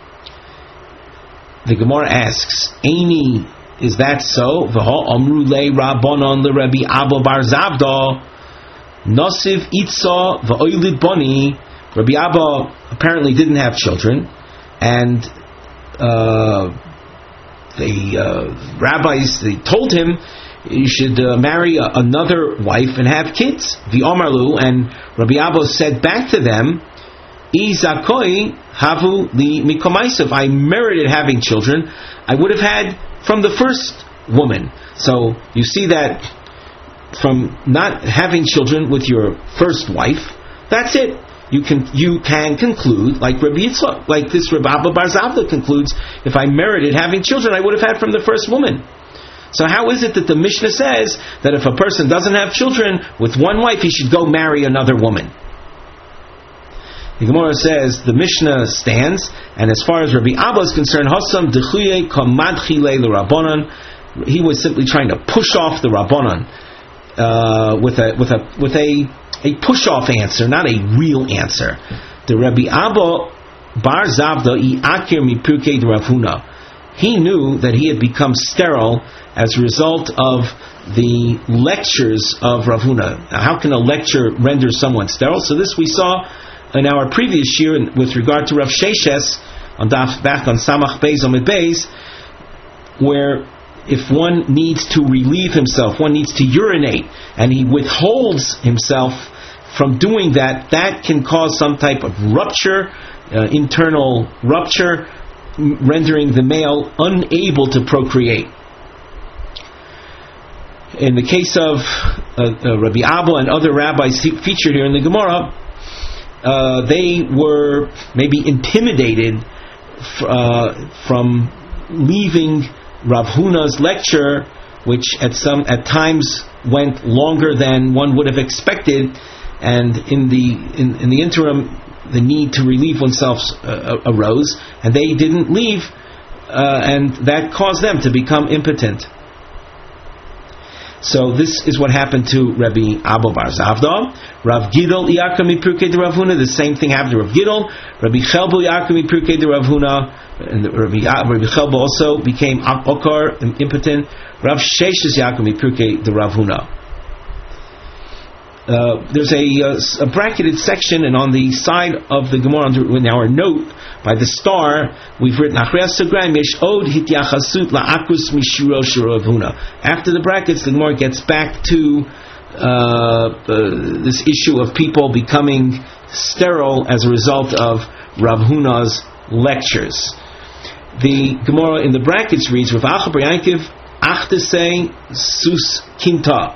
The Gemara asks, Eini, is that so? V'ha amru le rabbanon le Rabbi Abba bar Zavda nosiv itza v'oilid boni. Rabbi Abba apparently didn't have children, and uh, the uh, rabbis, they told him you should uh, marry a, another wife and have kids. V'omarlu, and Rabbi Abba said back to them, Izakoi havu li mikomaisav. I merited having children. I would have had from the first woman. So you see that from not having children with your first wife, that's it. You can you can conclude, like Rabbi Yitzchak, like this Rabbi Abba bar Zavda concludes, if I merited having children, I would have had from the first woman. So how is it that the Mishnah says that if a person doesn't have children with one wife, he should go marry another woman? The Gemara says the Mishnah stands, and as far as Rabbi Abba is concerned, Hasam dechuye kamadchile l'Rabbanan, he was simply trying to push off the Rabbanan uh, with a with a with a a push-off answer, not a real answer. The Rabbi Abba bar Zavda I akir mipirkei Rav Huna. He knew that he had become sterile as a result of the lectures of Rav Huna. Now, how can a lecture render someone sterile? So this we saw in our previous year with regard to Rav Sheshes on Daf, back on Samach Beis Amid Beis, where if one needs to relieve himself, one needs to urinate, and he withholds himself from doing that, that can cause some type of rupture, uh, internal rupture, rendering the male unable to procreate. In the case of uh, uh, Rabbi Abba and other rabbis featured here in the Gemara, uh, they were maybe intimidated f- uh, from leaving Rav Huna's lecture, which at some at times went longer than one would have expected, and in the in, in the interim, the need to relieve oneself uh, arose, and they didn't leave, uh, and that caused them to become impotent. So this is what happened to Rabbi Abba bar Zavda. Rav Gidol Iyakar mipirkei de Rav Huna. The same thing happened to Rav Gidol. Rabbi Chelbo Iyakar mipirkei de Rav Huna. And Rabbi, Rabbi Chelbo also became okar, impotent. Rav Sheshes Iyakar mipirkei de Rav Huna. Uh, there's a, uh, a bracketed section, and on the side of the Gemara, in our note by the star, we've written After the brackets, the Gemara gets back to uh, uh, this issue of people becoming sterile as a result of Rav Huna's lectures. The Gemara in the brackets reads, Rav Acha bar Yankiv Achtesei Sus Kinta.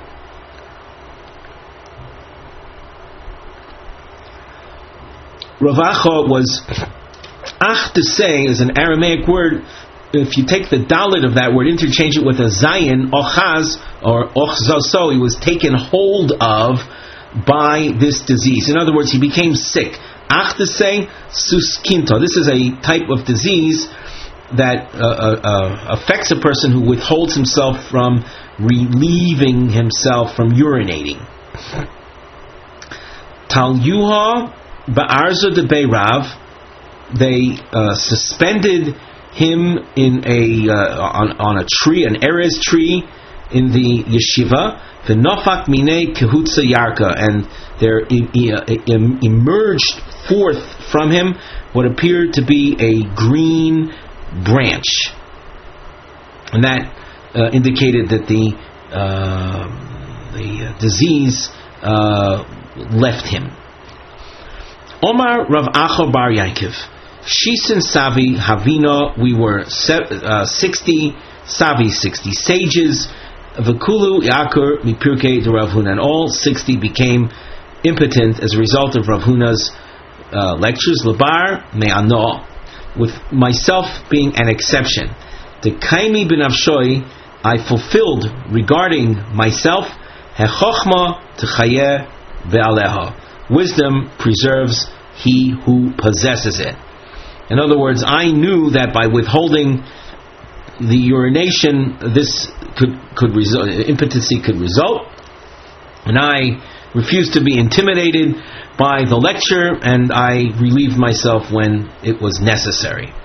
Rav Acha was, ach to say is an Aramaic word. If you take the dalit of that word, interchange it with a zayin, ochaz, or ochzaso, he was taken hold of by this disease. In other words, he became sick. Ach to say, suskinto. This is a type of disease that uh, uh, affects a person who withholds himself from relieving himself from urinating. Tal yuha Ba'arza de Beirav, they uh, suspended him in a uh, on, on a tree, an erez tree, in the yeshiva. The nofak minei kehutza yarka, and there e- e- emerged forth from him what appeared to be a green branch, and that uh, indicated that the uh, the disease uh, left him. Omar Rav Acha Bar Yaakov, Shisin Savi Havina, we were se- uh, sixty Savi, sixty sages. Vakulu Yakur Mipirke de Rav Huna, and all sixty became impotent as a result of Rav Huna's uh, lectures. Labar Me'ano, with myself being an exception. The Kaimi bin Avshoi, I fulfilled regarding myself. Hechochma T'chayeh Ve'aleha, wisdom preserves he who possesses it. In other words, I knew that by withholding the urination, this could could result, impotency could result, and I refused to be intimidated by the lecture, and I relieved myself when it was necessary.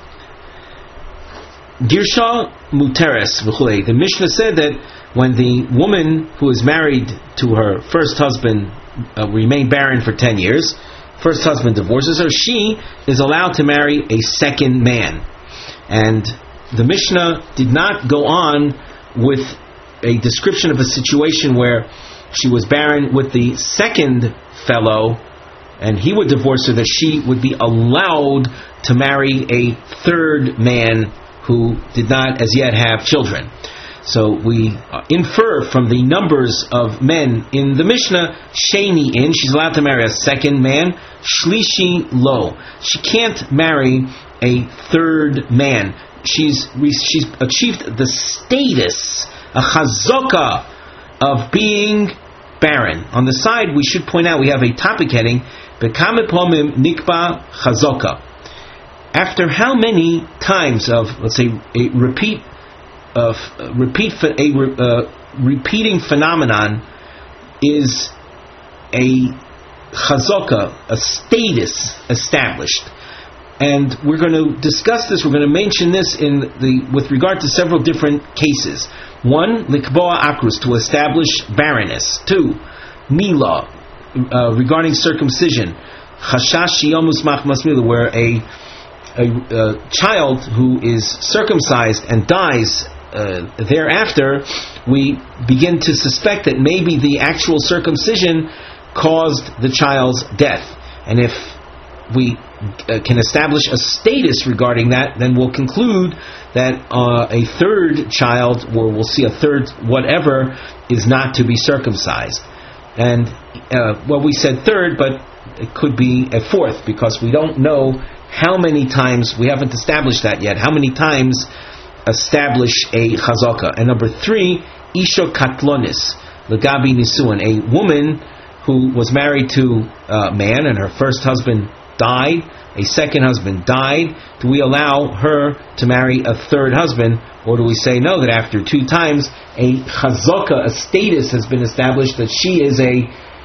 Girsha Muteres v'chulei. The Mishnah said that when the woman who is married to her first husband uh, remained barren for ten years, first husband divorces her, she is allowed to marry a second man. And the Mishnah did not go on with a description of a situation where she was barren with the second fellow and he would divorce her, that she would be allowed to marry a third man who did not as yet have children. So we infer from the numbers of men in the Mishnah, Sheni in, she's allowed to marry a second man, Shlishi lo, she can't marry a third man. She's she's achieved the status, a chazaka, of being barren. On the side, we should point out we have a topic heading, Bekame pomim nikba chazaka. After how many times of, let's say, a repeat of uh, repeat a uh, repeating phenomenon is a chazaka, a status established? And we're going to discuss this, we're going to mention this in the with regard to several different cases. One, likboa akrus, to establish barrenness. Two, mila, uh, regarding circumcision. Chashash yomus machmas mila, where a, a, a child who is circumcised and dies uh, thereafter, we begin to suspect that maybe the actual circumcision caused the child's death. And if we uh, can establish a status regarding that, then we'll conclude that uh, a third child, or we'll see a third whatever, is not to be circumcised. And, uh, well, we said third, but it could be a fourth, because we don't know how many times, we haven't established that yet, how many times establish a chazaka. And number three, isha katlonis, legabi nisuan, a woman who was married to a man and her first husband died, a second husband died. Do we allow her to marry a third husband, or do we say no, that after two times a chazaka, a status has been established that she is a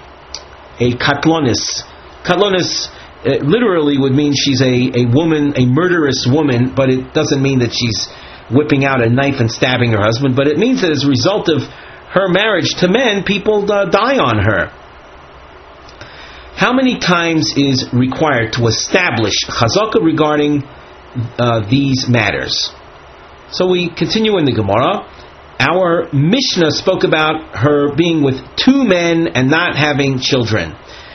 a katlonis? Katlonis uh, literally would mean she's a, a woman, a murderous woman, but it doesn't mean that she's whipping out a knife and stabbing her husband, but it means that as a result of her marriage to men, people uh, die on her. How many times is required to establish chazaka regarding uh, these matters? So we continue in the Gemara. Our Mishnah spoke about her being with two men and not having children.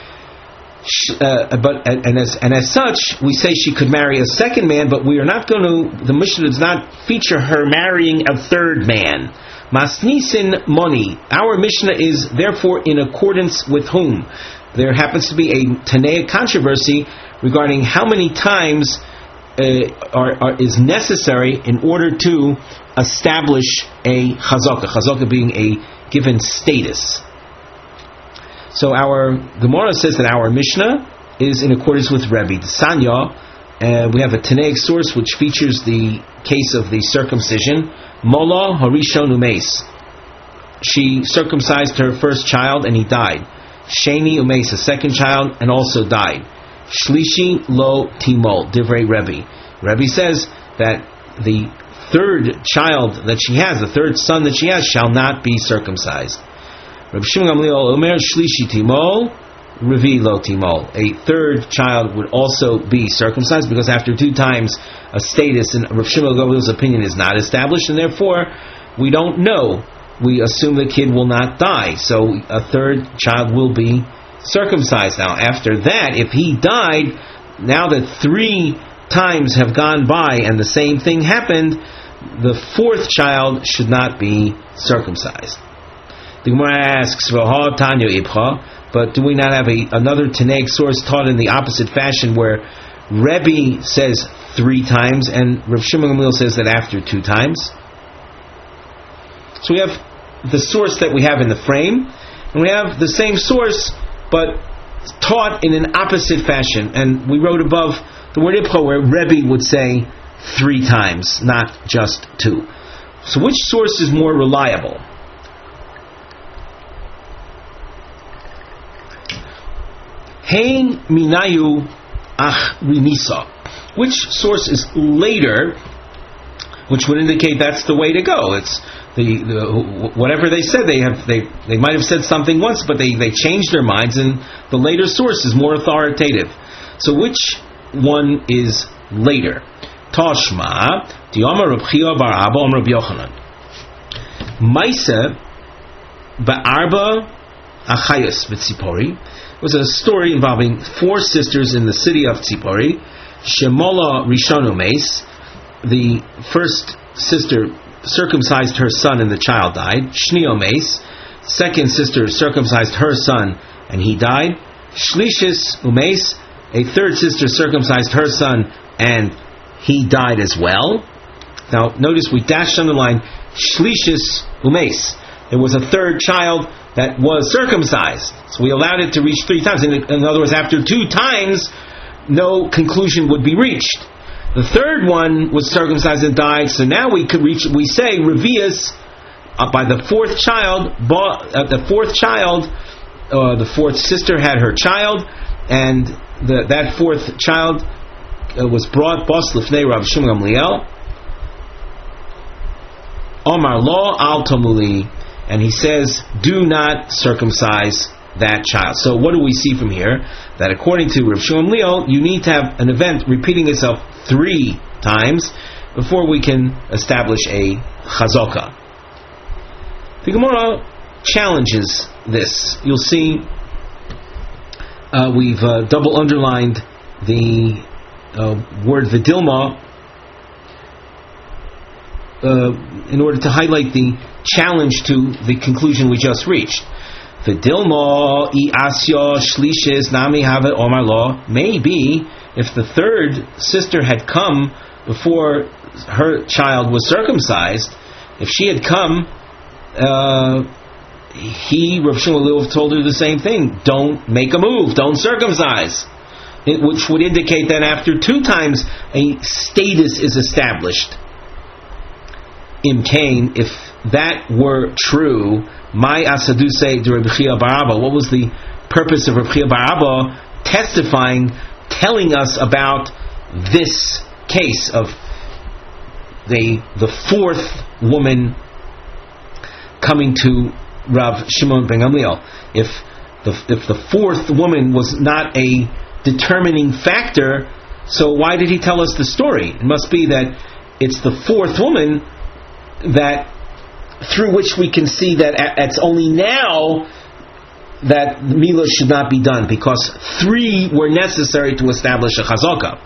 Uh, but and as and as such, we say she could marry a second man, but we are not going to. The Mishnah does not feature her marrying a third man. Masnisin moni. Our Mishnah is therefore in accordance with whom? There happens to be a Tanaic controversy regarding how many times uh, are, are, is necessary in order to establish a chazaka. Chazaka being a given status. So our Gemara says that our Mishnah is in accordance with Rebbe Sanya. Uh, we have a Tanaic source which features the case of the circumcision. Mola Harishon Umeis. She circumcised her first child and he died. Sheni Umeis, a second child, and also died. Shlishi lo timol, divrei Rebbe. Rebbe says that the third child that she has, the third son that she has, shall not be circumcised. Reb Shimon Gamliel Omer Shlishi timol, Revi lo timol. A third child would also be circumcised because after two times a status in Reb Shimon Gamliel's opinion is not established, and therefore we don't know. We assume the kid will not die, so a third child will be circumcised. Now after that, if he died, now that three times have gone by and the same thing happened, the fourth child should not be circumcised. The Gemara asks, "V'ha Tanya Ibcha," but do we not have a, another Tanaic source taught in the opposite fashion, where Rebbe says three times and Rav Shimon Gamliel says that after two times? So we have the source that we have in the frame, and we have the same source but taught in an opposite fashion. And we wrote above the word Ibcha, where Rebbe would say three times, not just two. So which source is more reliable? Hein minayu ach rinisa. Which source is later, which would indicate that's the way to go? It's the, the whatever they said. They have they they might have said something once, but they, they changed their minds, and the later source is more authoritative. So which one is later? Toshma Diomar Reb Chia bar Abba Omer Reb Yochanan Maisa ba'arba achayos v'tzipori. It was a story involving four sisters in the city of Tzipori. Shemola Rishonu Meis. The first sister circumcised her son and the child died. Shnio Meis. Second sister circumcised her son and he died. Shlishis Umeis. A third sister circumcised her son and he died as well. Now notice we dashed on the line Shlishis Umeis. There was a third child that was circumcised. So we allowed it to reach three times. In, in other words, after two times, no conclusion would be reached. The third one was circumcised and died, so now we could reach, we say, Revius, uh, by the fourth child, uh, the fourth child, uh, the fourth sister had her child, and the, that fourth child uh, was brought, Bos Lifnei Rav Shimon Gamliel, Omar Lo Al Tomuli, and he says, do not circumcise that child. So what do we see from here? That according to Rav Shimon Gamliel, you need to have an event repeating itself three times before we can establish a chazaka. The Gemara challenges this. You'll see uh, we've uh, double underlined the uh, word vidilma uh, in order to highlight the challenge to the conclusion we just reached. Vidilma I asya shlishis nami have omar law. Maybe if the third sister had come before her child was circumcised, if she had come, uh, he, Rav Shimon Gamliel, told her the same thing. Don't make a move. Don't circumcise. It, which would indicate that after two times a status is established. In Cain, if that were true, my asaduse de Reb Chia bar Abba, what was the purpose of Reb Chia bar Abba testifying, telling us about this case of the the fourth woman coming to Rav Shimon ben Gamliel? If the if the fourth woman was not a determining factor, so why did he tell us the story? It must be that it's the fourth woman that through which we can see that it's only now that the milah should not be done, because three were necessary to establish a chazaka.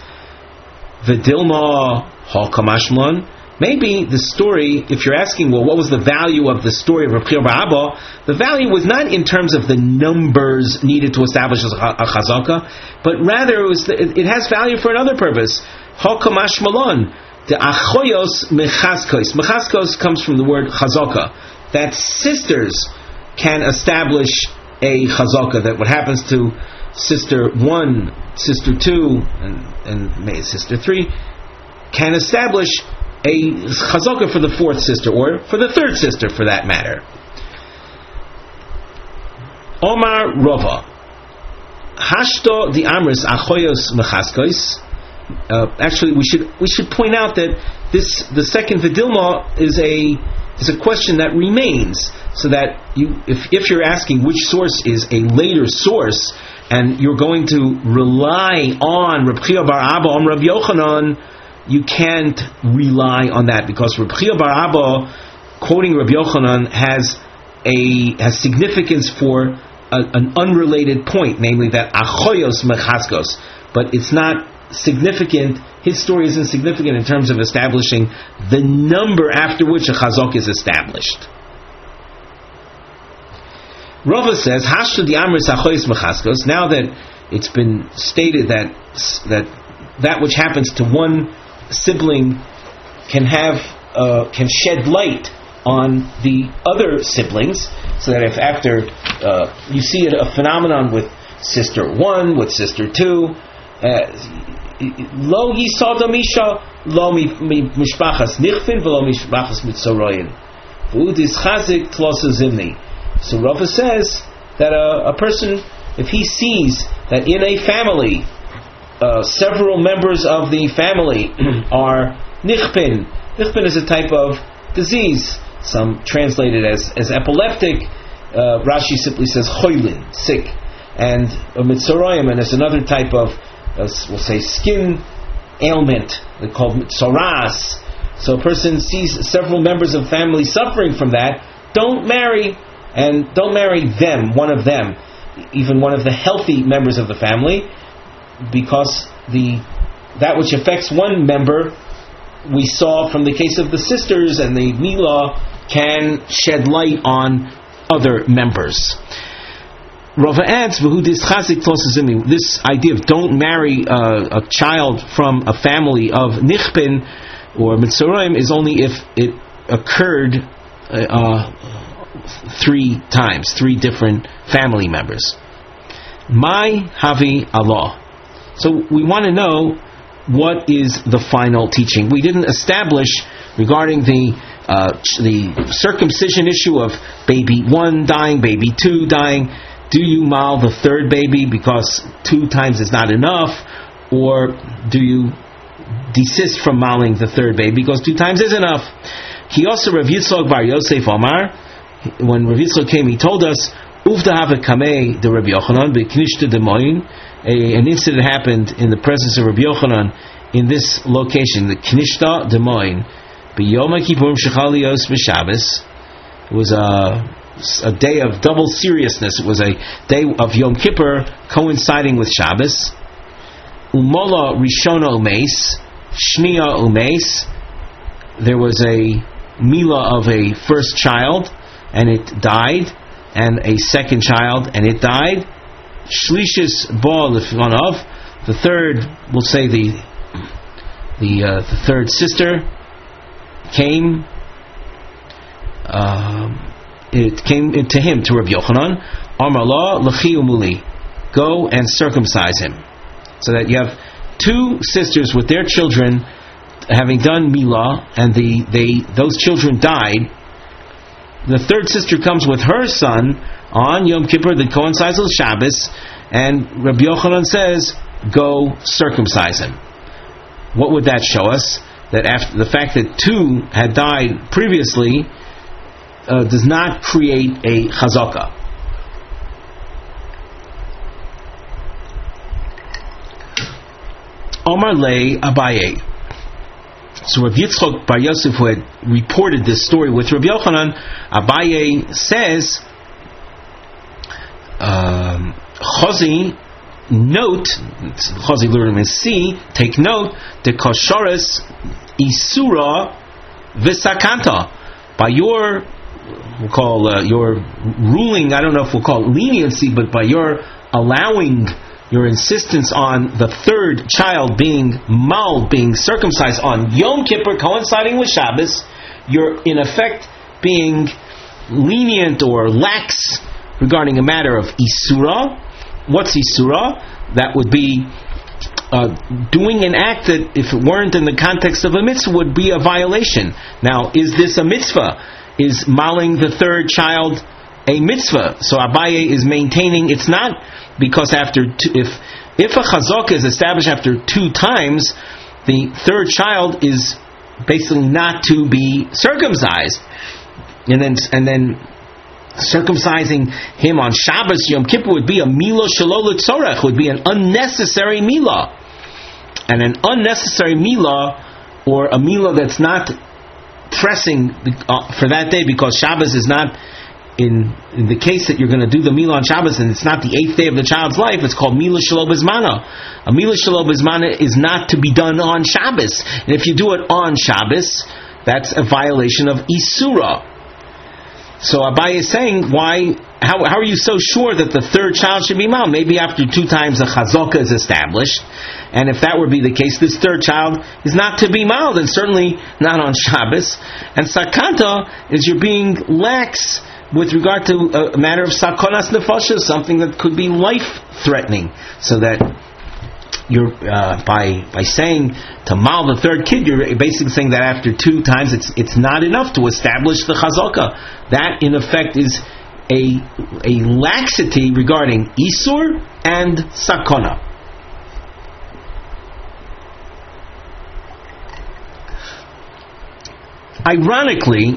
V'dilma ha-kamashman. Maybe the story, if you're asking, well, what was the value of the story of Reb Chia bar Abba? The value was not in terms of the numbers needed to establish a chazaka, but rather it, was the, it has value for another purpose. Ha-kamashmalon. The achoyos mechaskos. Mechaskos comes from the word chazaka. That sisters can establish a chazaka. That what happens to sister one, sister two, and, and maybe sister three, can establish a chazaka for the fourth sister, or for the third sister for that matter. Omar Rava. Hashto the Amris Achoyos Mechaskois. Uh, actually, we should we should point out that this the second Vidilma is a is a question that remains. So that you, if if you're asking which source is a later source, and you're going to rely on Reb Chia bar Abba on Reb Yochanan, you can't rely on that because Reb Chia bar Abba quoting Reb Yochanan has a has significance for a, an unrelated point, namely that Achoyos Mechaskos, but it's not significant. His story isn't significant in terms of establishing the number after which a chazok is established. Rava says, "Hashtu the Amris Achoyos Mechaskos." Now that it's been stated that that that which happens to one sibling can have uh, can shed light on the other siblings, so that if after uh, you see a, a phenomenon with sister one, with sister two. Lo yisada misha lo mishpachas nichvin v'lo mishpachas mitzoroyin v'udis chazik tlosa zimni. So Rava says that a, a person, if he sees that in a family uh, several members of the family are nichpin. Nichpin is a type of disease. Some translate it as as epileptic. Uh, Rashi simply says choylin, sick, and a mitzoroyim, and it's another type of Uh, we'll say skin ailment, they're called mitzoras. So a person sees several members of family suffering from that. Don't marry, and don't marry them, one of them, even one of the healthy members of the family, because the that which affects one member, we saw from the case of the sisters and the Milah, can shed light on other members. Rava adds, this idea of don't marry uh, a child from a family of nichpin or mitzoraim is only if it occurred uh, three times, three different family members. My havi Allah. So we want to know what is the final teaching. We didn't establish regarding the uh, the circumcision issue of baby one dying, baby two dying. Do you mal the third baby because two times is not enough, or do you desist from maling the third baby because two times is enough? He also Rav Yitzchok bar Yosef Omar, when Rav Yitzchok came, he told us Uvda have kamei the Rabbi Yochanan b'knishta demoin. An incident happened in the presence of Rabbi Yochanan in this location, the Knishta demoin. B'yom Kippurim shechalios b'Shabbos. It was a a day of double seriousness. It was a day of Yom Kippur coinciding with Shabbos. Umola Rishona Umeis, Shnia Umeis. There was a Mila of a first child, and it died, and a second child, and it died. Shlishis Baal Lifanav. The third, we'll say the the uh, the third sister came. Um, It came to him, to Rabbi Yochanan, Amar la l'chi umuli, go and circumcise him. So that you have two sisters with their children having done milah, and the they those children died. The third sister comes with her son on Yom Kippur that coincides with Shabbos, and Rabbi Yochanan says, go circumcise him. What would that show us? That after the fact that two had died previously Uh, does not create a chazaka. Omar lei Abaye. So Rav Yitzchok bar Yosef, who had reported this story with Rav Yochanan, Abaye says, um, Chazi, note, Chazi learn is see, take note, the kosharis isura v'sakanta. By your we'll call uh, your ruling, I don't know if we'll call it leniency, but by your allowing, your insistence on the third child being mal, being circumcised on Yom Kippur coinciding with Shabbos, you're in effect being lenient or lax regarding a matter of Isura. What's Isura? That would be uh, doing an act that, if it weren't in the context of a mitzvah, would be a violation. Now, is this a mitzvah? Is mauling the third child a mitzvah. So Abaye is maintaining it's not because after two, if if a chazaka is established after two times, the third child is basically not to be circumcised, and then and then circumcising him on Shabbos Yom Kippur would be a mila shelo l'tzorech, would be an unnecessary mila, and an unnecessary mila, or a mila that's not pressing for that day because Shabbos is not in in the case that you're going to do the mila on Shabbos and it's not the eighth day of the child's life. It's called mila shelo b'zmana. A mila shelo b'zmana is not to be done on Shabbos, and if you do it on Shabbos, that's a violation of Isura. So Abaye is saying, why? How, how are you so sure that the third child should be mal? Maybe after two times a chazaka is established, and if that would be the case, this third child is not to be mal, and certainly not on Shabbos. And sakanta is you're being lax with regard to a matter of sakonas nefashos, something that could be life-threatening, so that you're uh, by by saying to mal the third kid, you're basically saying that after two times it's it's not enough to establish the chazaka. That in effect is a a laxity regarding isur and sakona. Ironically,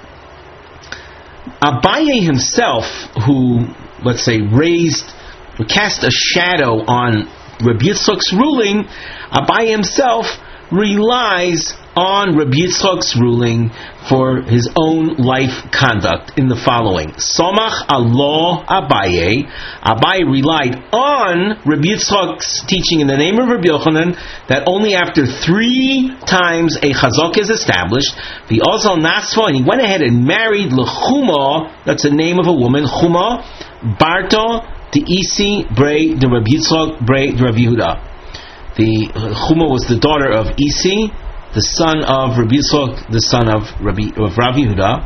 Abaye himself, who let's say raised, cast a shadow on Rabbi Yitzchak's ruling, Abaye himself relies on Rabbi Yitzchak's ruling for his own life conduct in the following. Somach Allah Abaye. Abaye relied on Rabbi Yitzchak's teaching in the name of Rabbi Yochanan that only after three times a chazak is established, the Ozal Nasfa, and he went ahead and married Lechuma, that's the name of a woman, Chuma, Barto, the Isi Brei the Rabbi Yitzchak Brei the Rabbi Yehuda. The Chuma was the daughter of Isi, the son of Rabbi Yitzchak, the son of Rabbi of Rabbi Yehuda.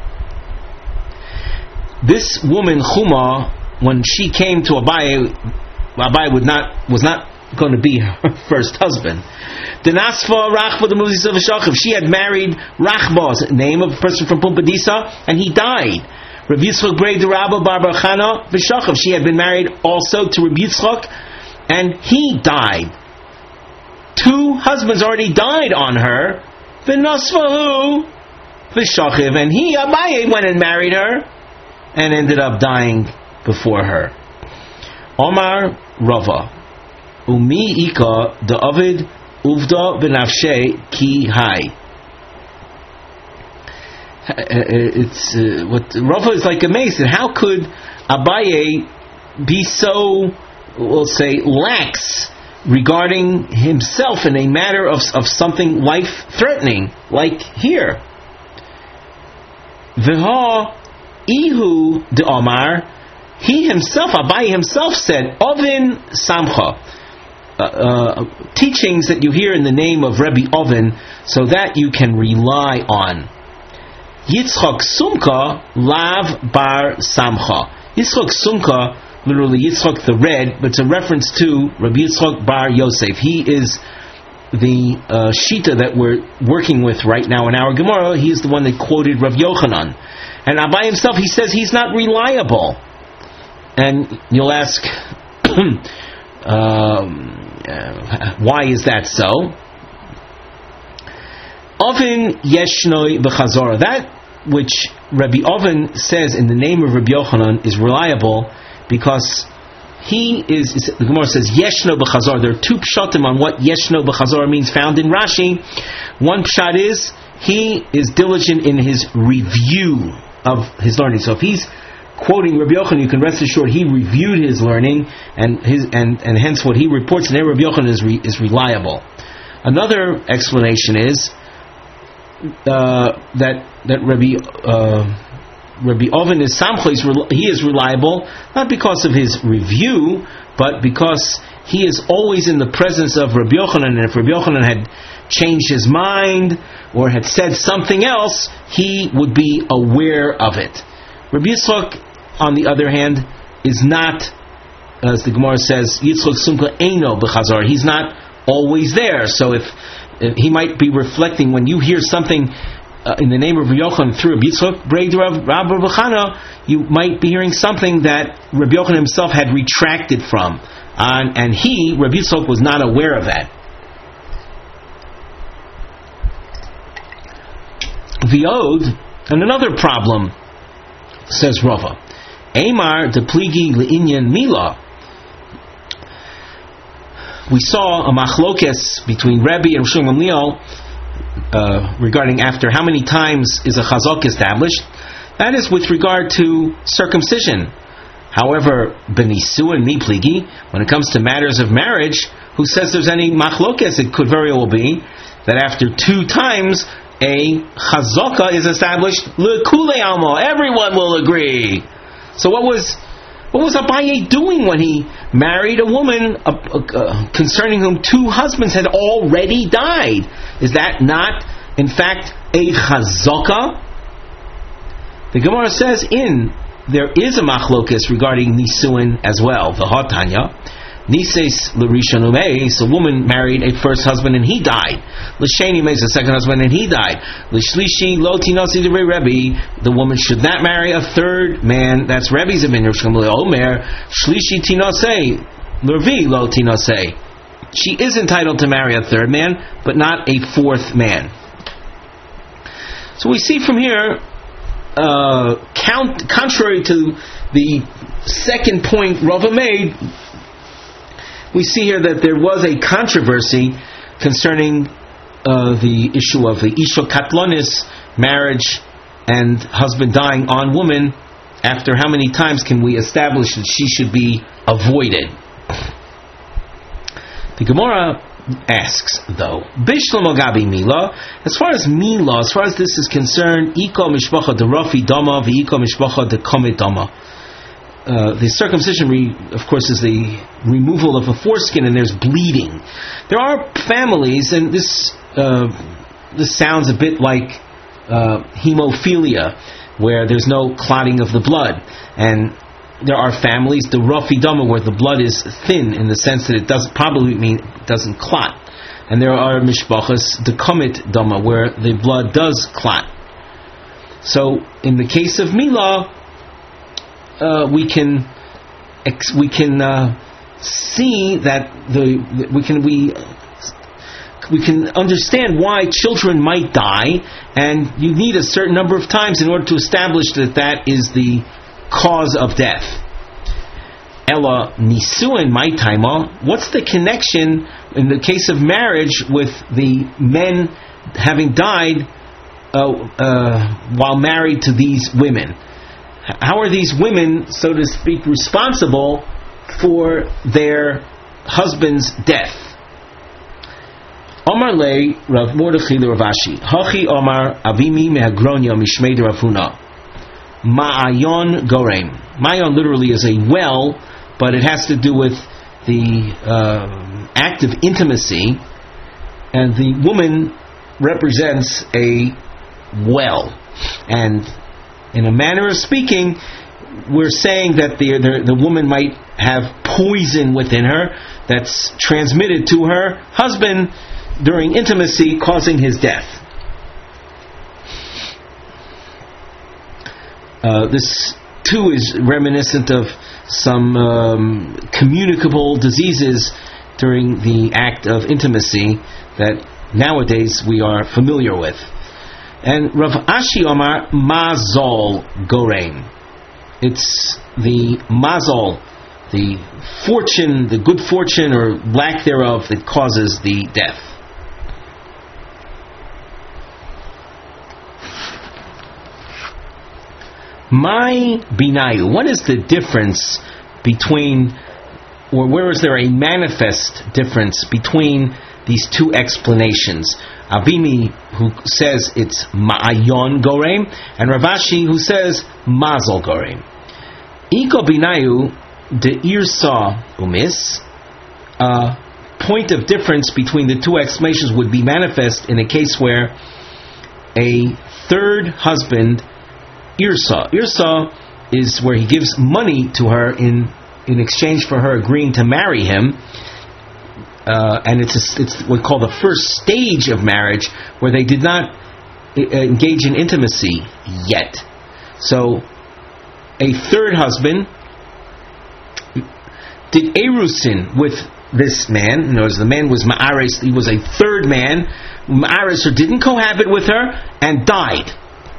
This woman Chuma, when she came to Abaye, Abaye would not was not going to be her first husband. The Nasfa Rachba the Muzis of Shachav. She had married Rachba, name of a person from Pumpadisa, and he died. Rabbi Yitzchak Brei the Rabba Bar Bar Chana v'Shachav. She had been married also to Rabbi Yitzchak, and he died. Two husbands already died on her. V'Nosfahu v'Shachav, and he Abaye went and married her, and ended up dying before her. Omar Rava Umi Ika the Ovid Uvda v'Nafshe Ki Hai. It's uh, what Rava is like amazed. How could Abaye be so, we'll say, lax regarding himself in a matter of of something life-threatening, like here? V'ha ihu de Omar. He himself, Abaye himself, said, Ovin Samcha. Uh, uh, teachings that you hear in the name of Rebbe Ovin, so that you can rely on. Yitzchak Sumka Lav Bar Samcha. Yitzchak Sumka, literally Yitzchak the Red, but it's a reference to Rabbi Yitzchak Bar Yosef. He is the uh, Shita that we're working with right now in our Gemara. He is the one that quoted Rav Yochanan. And Abaye himself, he says he's not reliable. And you'll ask, um, uh, why is that so? Ovin Yeshnoi B'Chazor. That which Rabbi Ovin says in the name of Rabbi Yochanan is reliable because he is, the Gemara says, Yeshno B'Chazor. There are two pshatim on what Yeshno B'Chazor means found in Rashi. One pshat is, he is diligent in his review of his learning. So if he's quoting Rabbi Yochanan, you can rest assured he reviewed his learning, and his and, and hence what he reports in there, Rabbi Yochanan is, re, is reliable. Another explanation is uh, that that Rabbi uh, Rabbi Ovin is Samcha, he is reliable, not because of his review, but because he is always in the presence of Rabbi Yochanan, and if Rabbi Yochanan had changed his mind or had said something else, he would be aware of it. Rabbi Yitzchak, on the other hand, is not, as the Gemara says, Yitzchak Sumka Eino B'Chazar. He's not always there. So if, if he might be reflecting, when you hear something uh, in the name of Rabbi Yochanan through Rabbi Yitzchak, Brei Rav Rabbi Chana, you might be hearing something that Rabbi Yochanan himself had retracted from, uh, and he, Rabbi Yitzchak, was not aware of that. V'od, and another problem, says Rava, Eimar de pligi le'inyan mila. We saw a machlokes between Rebbe and Rosh Gamliel uh, regarding after how many times is a chazak established. That is with regard to circumcision. However, benisu and mi pligi, when it comes to matters of marriage, who says there's any machlokes? It could very well be that after two times a chazaka is established. L'kule almo, everyone will agree. So what was what was Abaye doing when he married a woman uh, uh, concerning whom two husbands had already died? Is that not, in fact, a chazaka? The Gemara says in there is a machlokes regarding nisuin as well. The Hatanya. Nises l'rishon umeis, a woman married a first husband and he died. L'sheni umeis, a second husband and he died. L'shlishi lo tinosi devrei Rebbe, the woman should not marry a third man. That's Rebbe's opinion. Omer shlishi tinose l'rvi lo tinose. She is entitled to marry a third man, but not a fourth man. So we see from here, uh, count, contrary to the second point Rava made, we see here that there was a controversy concerning uh, the issue of the Isha Katlonis, marriage and husband dying on woman. After how many times can we establish that she should be avoided? The Gemara asks, though, Bishlam Gabi Mila, as far as Mila, as far as this is concerned, Iko Mishpacha de Rafi Dama, V'Iko Mishpacha de Komet Dama. Uh, the circumcision, re, of course, is the removal of a foreskin, and there's bleeding. There are families, and this uh, this sounds a bit like uh, hemophilia, where there's no clotting of the blood, and there are families, the Rafi Dama, where the blood is thin in the sense that it doesn't probably mean it doesn't clot, and there are mishpachas, the Komet Dama, where the blood does clot. So, in the case of Milah, Uh, we can ex- we can uh, see that the, the we can we we can understand why children might die, and you need a certain number of times in order to establish that that is the cause of death. Ella nisuin my taima. What's the connection in the case of marriage with the men having died uh, uh, while married to these women? How are these women, so to speak, responsible for their husband's death? Omar lei Rav Mordechai Rav Ashi Hachi Omar Avimi Mehagronya Mishmei Rav Huna Ma'ayon Gorem. Ma'ayon literally is a well, but it has to do with the uh, act of intimacy, and the woman represents a well. And in a manner of speaking, we're saying that the, the the woman might have poison within her that's transmitted to her husband during intimacy, causing his death. Uh, this too is reminiscent of some um, communicable diseases during the act of intimacy that nowadays we are familiar with. And Rav Ashi Omar Mazol Gorein. It's the Mazol, the fortune, the good fortune or lack thereof that causes the death. My Binayu. What is the difference between, or where is there a manifest difference between these two explanations? Avimi, who says it's Ma'ayon Gorem, and Rav Ashi, who says Mazal Gorem. Iko Binayu de Irsa Umis. A point of difference between the two explanations would be manifest in a case where a third husband, Irsa. Irsa is where he gives money to her in in exchange for her agreeing to marry him. Uh, and it's a, it's what we call the first stage of marriage, where they did not engage in intimacy yet. So, a third husband did erusin with this man. In other words, the man was ma'aris, he was a third man, ma'aris or didn't cohabit with her, and died.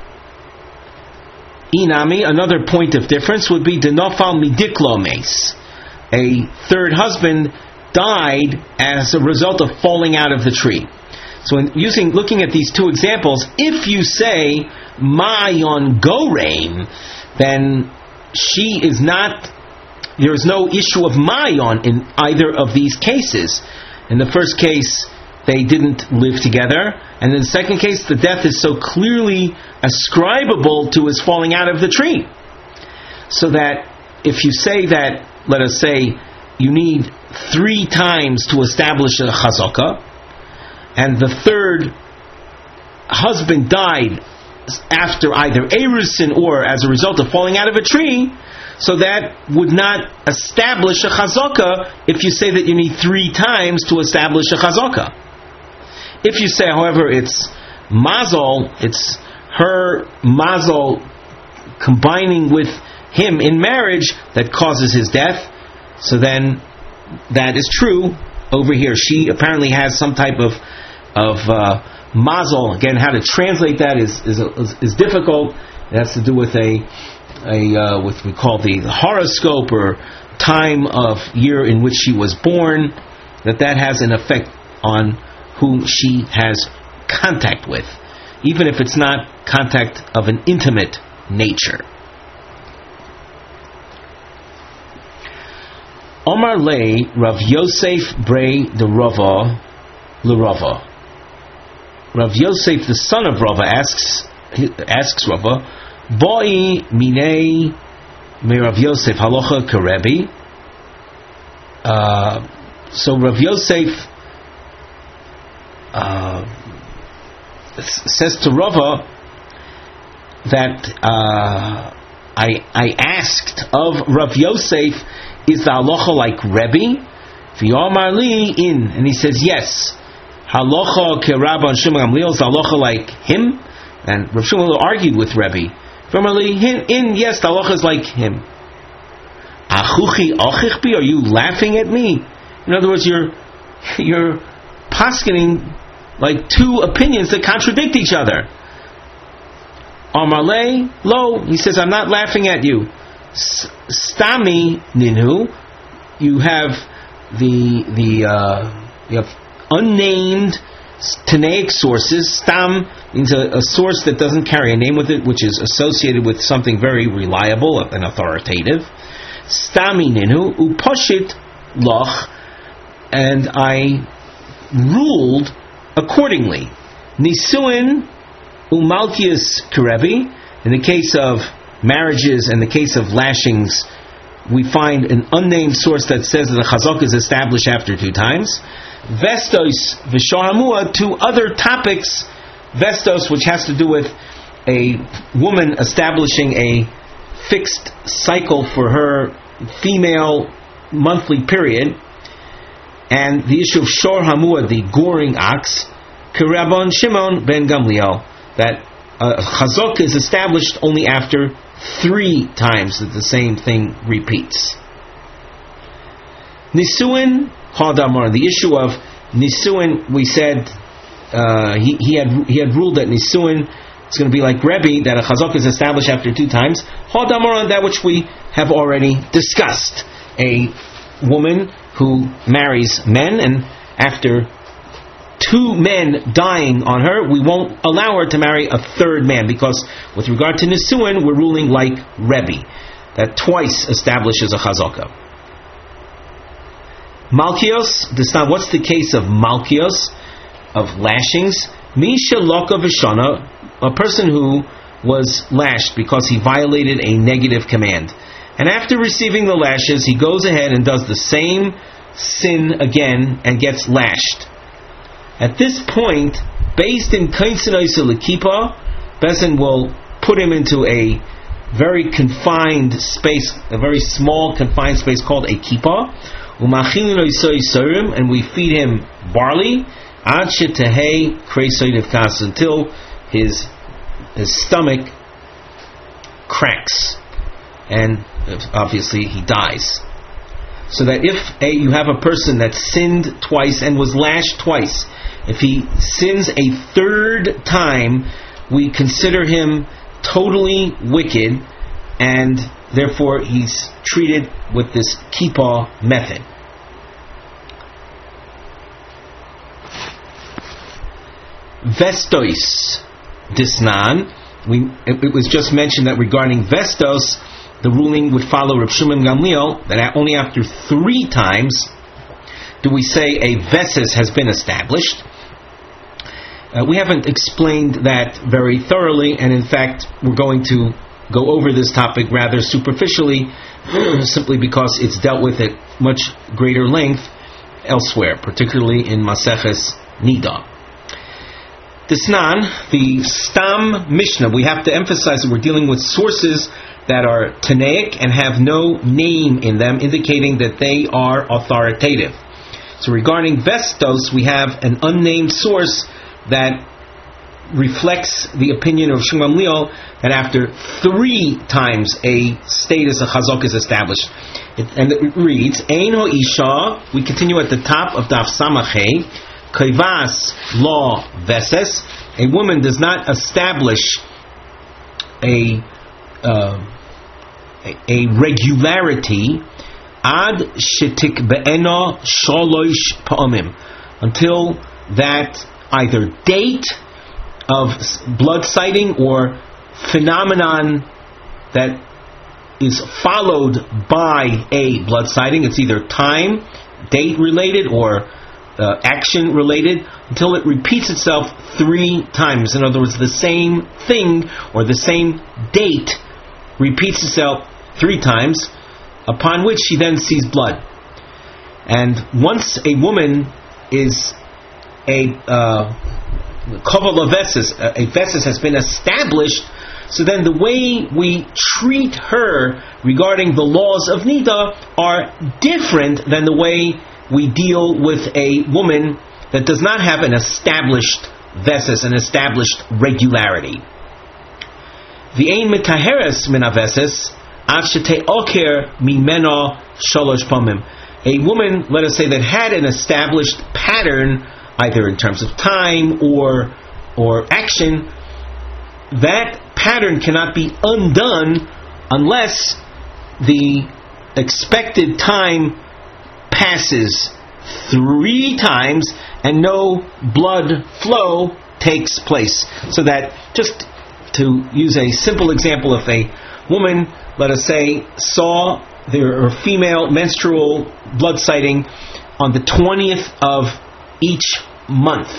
Inami, another point of difference would be denofal midiklo mes. A third husband died as a result of falling out of the tree. So in using, looking at these two examples, if you say Mayon Goreim, then she is not, there is no issue of Mayon in either of these cases. In the first case, they didn't live together, and in the second case, the death is so clearly ascribable to his falling out of the tree. So that if you say that, let us say, you need three times to establish a chazaka, and the third husband died after either erusin or as a result of falling out of a tree, so that would not establish a chazaka if you say that you need three times to establish a chazaka. If you say, however, it's mazal, it's her mazal combining with him in marriage that causes his death, so then that is true over here. She apparently has some type of of uh, mazel. Again, how to translate that is is, is is difficult. It has to do with a a uh, what we call the, the horoscope, or time of year in which she was born. That that has an effect on whom she has contact with, even if it's not contact of an intimate nature. Omar lay Rav Yosef Brei the Rava L'Rava. Rav Yosef, the son of Rava, asks asks Rava, Boi minei me Rav Yosef halacha karebi. Uh, so Rav Yosef uh, says to Rava that uh, I I asked of Rav Yosef, is the halacha like Rebbe? V'yomar li in, and he says yes. Halacha ke Rabban Shimon Gamliel, is the halacha like him? And Rav Shimon argued with Rebbe. V'yomar li in, yes, the halacha is like him. Achuchi achich bi, are you laughing at me? In other words, you're you're paskening like two opinions that contradict each other. Amar le lo, he says, I'm not laughing at you. Stami ninhu, you have the the uh, you have unnamed Tanaic sources. Stam means a, a source that doesn't carry a name with it, which is associated with something very reliable and authoritative. Stami ninhu upashit loch, and I ruled accordingly. Nisuin umalkius karebi, in the case of marriages and the case of lashings, we find an unnamed source that says that the chazak is established after two times. Vestos v'sharamua, two other topics. Vestos, which has to do with a woman establishing a fixed cycle for her female monthly period, and the issue of shor hamua, the goring ox, Rabban Shimon ben Gamliel, that uh, chazak is established only after three times that the same thing repeats. Nisuin Hadamar, the issue of Nisuin, we said uh, he, he had he had ruled that Nisuin is going to be like Rebbe, that a chazak is established after two times. Hadamar, on that which we have already discussed, a woman who marries men, and after two men dying on her, we won't allow her to marry a third man, because with regard to Nisuin, we're ruling like Rebbe, that twice establishes a chazaka. Malkios, this time, what's the case of Malkios, of lashings? Misha Loka Vishana, a person who was lashed because he violated a negative command. And after receiving the lashes, he goes ahead and does the same sin again and gets lashed. At this point, based in Kainsinaysa Lakipa, Bezin will put him into a very confined space, a very small confined space called a kippah, and we feed him barley until his his stomach cracks, and obviously he dies. So that if a, you have a person that sinned twice and was lashed twice, if he sins a third time, we consider him totally wicked, and therefore he's treated with this kippah method. Vestos disnan. We, it, it was just mentioned that regarding vestos, the ruling would follow Reb Shimon Gamliel, that only after three times do we say a veses has been established. Uh, we haven't explained that very thoroughly, and in fact we're going to go over this topic rather superficially, simply because it's dealt with at much greater length elsewhere, particularly in Maseches Nida. Disnan, the Stam Mishnah, we have to emphasize that we're dealing with sources that are Tanaic and have no name in them, indicating that they are authoritative. So regarding Vestos, we have an unnamed source that reflects the opinion of Shimon Gamliel that after three times a status of Chazok is established. It, and it reads, Ein ho isha, we continue at the top of Daf Samachay, Kaivas law veses, a woman does not establish a, uh, a a regularity ad shetik be'ena shalosh pa'amim, until that either date of blood sighting or phenomenon that is followed by a blood sighting. It's either time, date related, or Uh, action related, until it repeats itself three times. In other words, the same thing or the same date repeats itself three times, upon which she then sees blood. And once a woman is a kovala uh, veses, a veses has been established, so then the way we treat her regarding the laws of Nida are different than the way we deal with a woman that does not have an established veses, an established regularity. V'ein mitaheres min aveses ad shete'oker mimeno shalosh pamim. A woman, let us say, that had an established pattern, either in terms of time or or action, that pattern cannot be undone unless the expected time passes three times and no blood flow takes place. So that, just to use a simple example, if a woman, let us say, saw their female menstrual blood sighting on the twentieth of each month,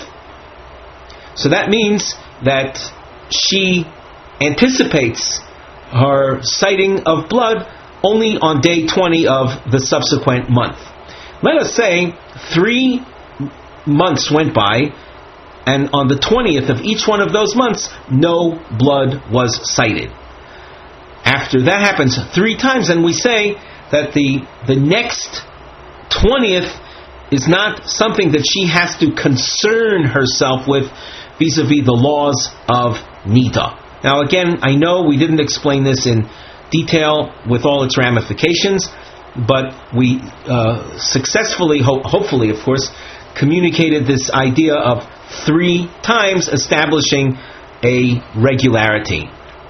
so that means that she anticipates her sighting of blood only on day twenty of the subsequent month. Let us say three months went by, and on the twentieth of each one of those months, no blood was sighted. After that happens three times, and we say that the the next twentieth is not something that she has to concern herself with vis-a-vis the laws of Nida. Now again, I know we didn't explain this in detail with all its ramifications, but we uh, successfully, ho- hopefully of course, communicated this idea of three times establishing a regularity.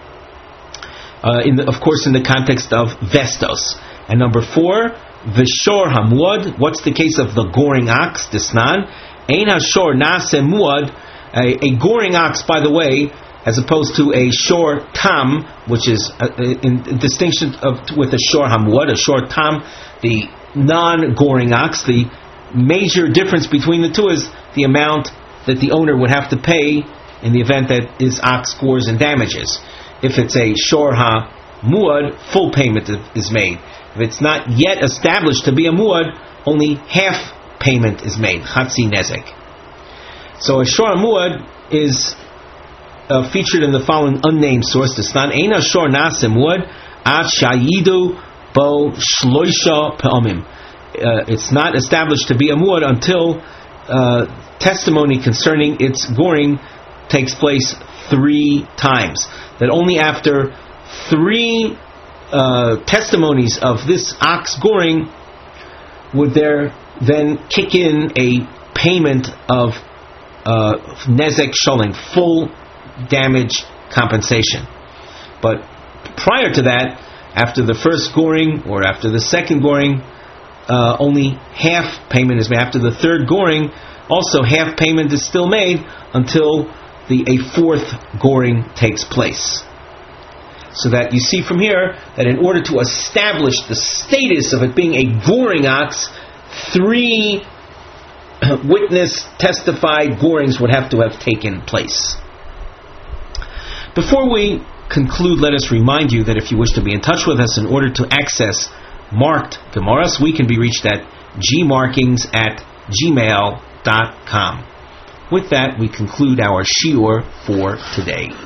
Uh, in the, of course, in the context of vestos. And number four, v'shor hamuad. What's the case of the goring ox? Disnan. Ein hashor nase muad. A goring ox, by the way, as opposed to a shor tam, which is a, a, in, in distinction of with a shor hamuad, a shor tam, the non-goring ox. The major difference between the two is the amount that the owner would have to pay in the event that his ox scores and damages. If it's a shor ha-muad, full payment is made. If it's not yet established to be a muad, only half payment is made. Chatzi nezek. So a shor ha-muad is uh, featured in the following unnamed source. The stan eina shor nase muad ad shayidu bo shloisha pe'omim. It's not established to be a muad until uh, testimony concerning its goring takes place three times. That only after three uh, testimonies of this ox goring would there then kick in a payment of uh, nezek sholem, full damage compensation. But prior to that, after the first goring or after the second goring, uh, only half payment is made. After the third goring, also half payment is still made until the a fourth goring takes place. So that you see from here that in order to establish the status of it being a goring ox, three witness testified gorings would have to have taken place. Before we conclude, let us remind you that if you wish to be in touch with us in order to access marked Gemaras, we can be reached at gmarkings at gmail dot com. With that, we conclude our shiur for today.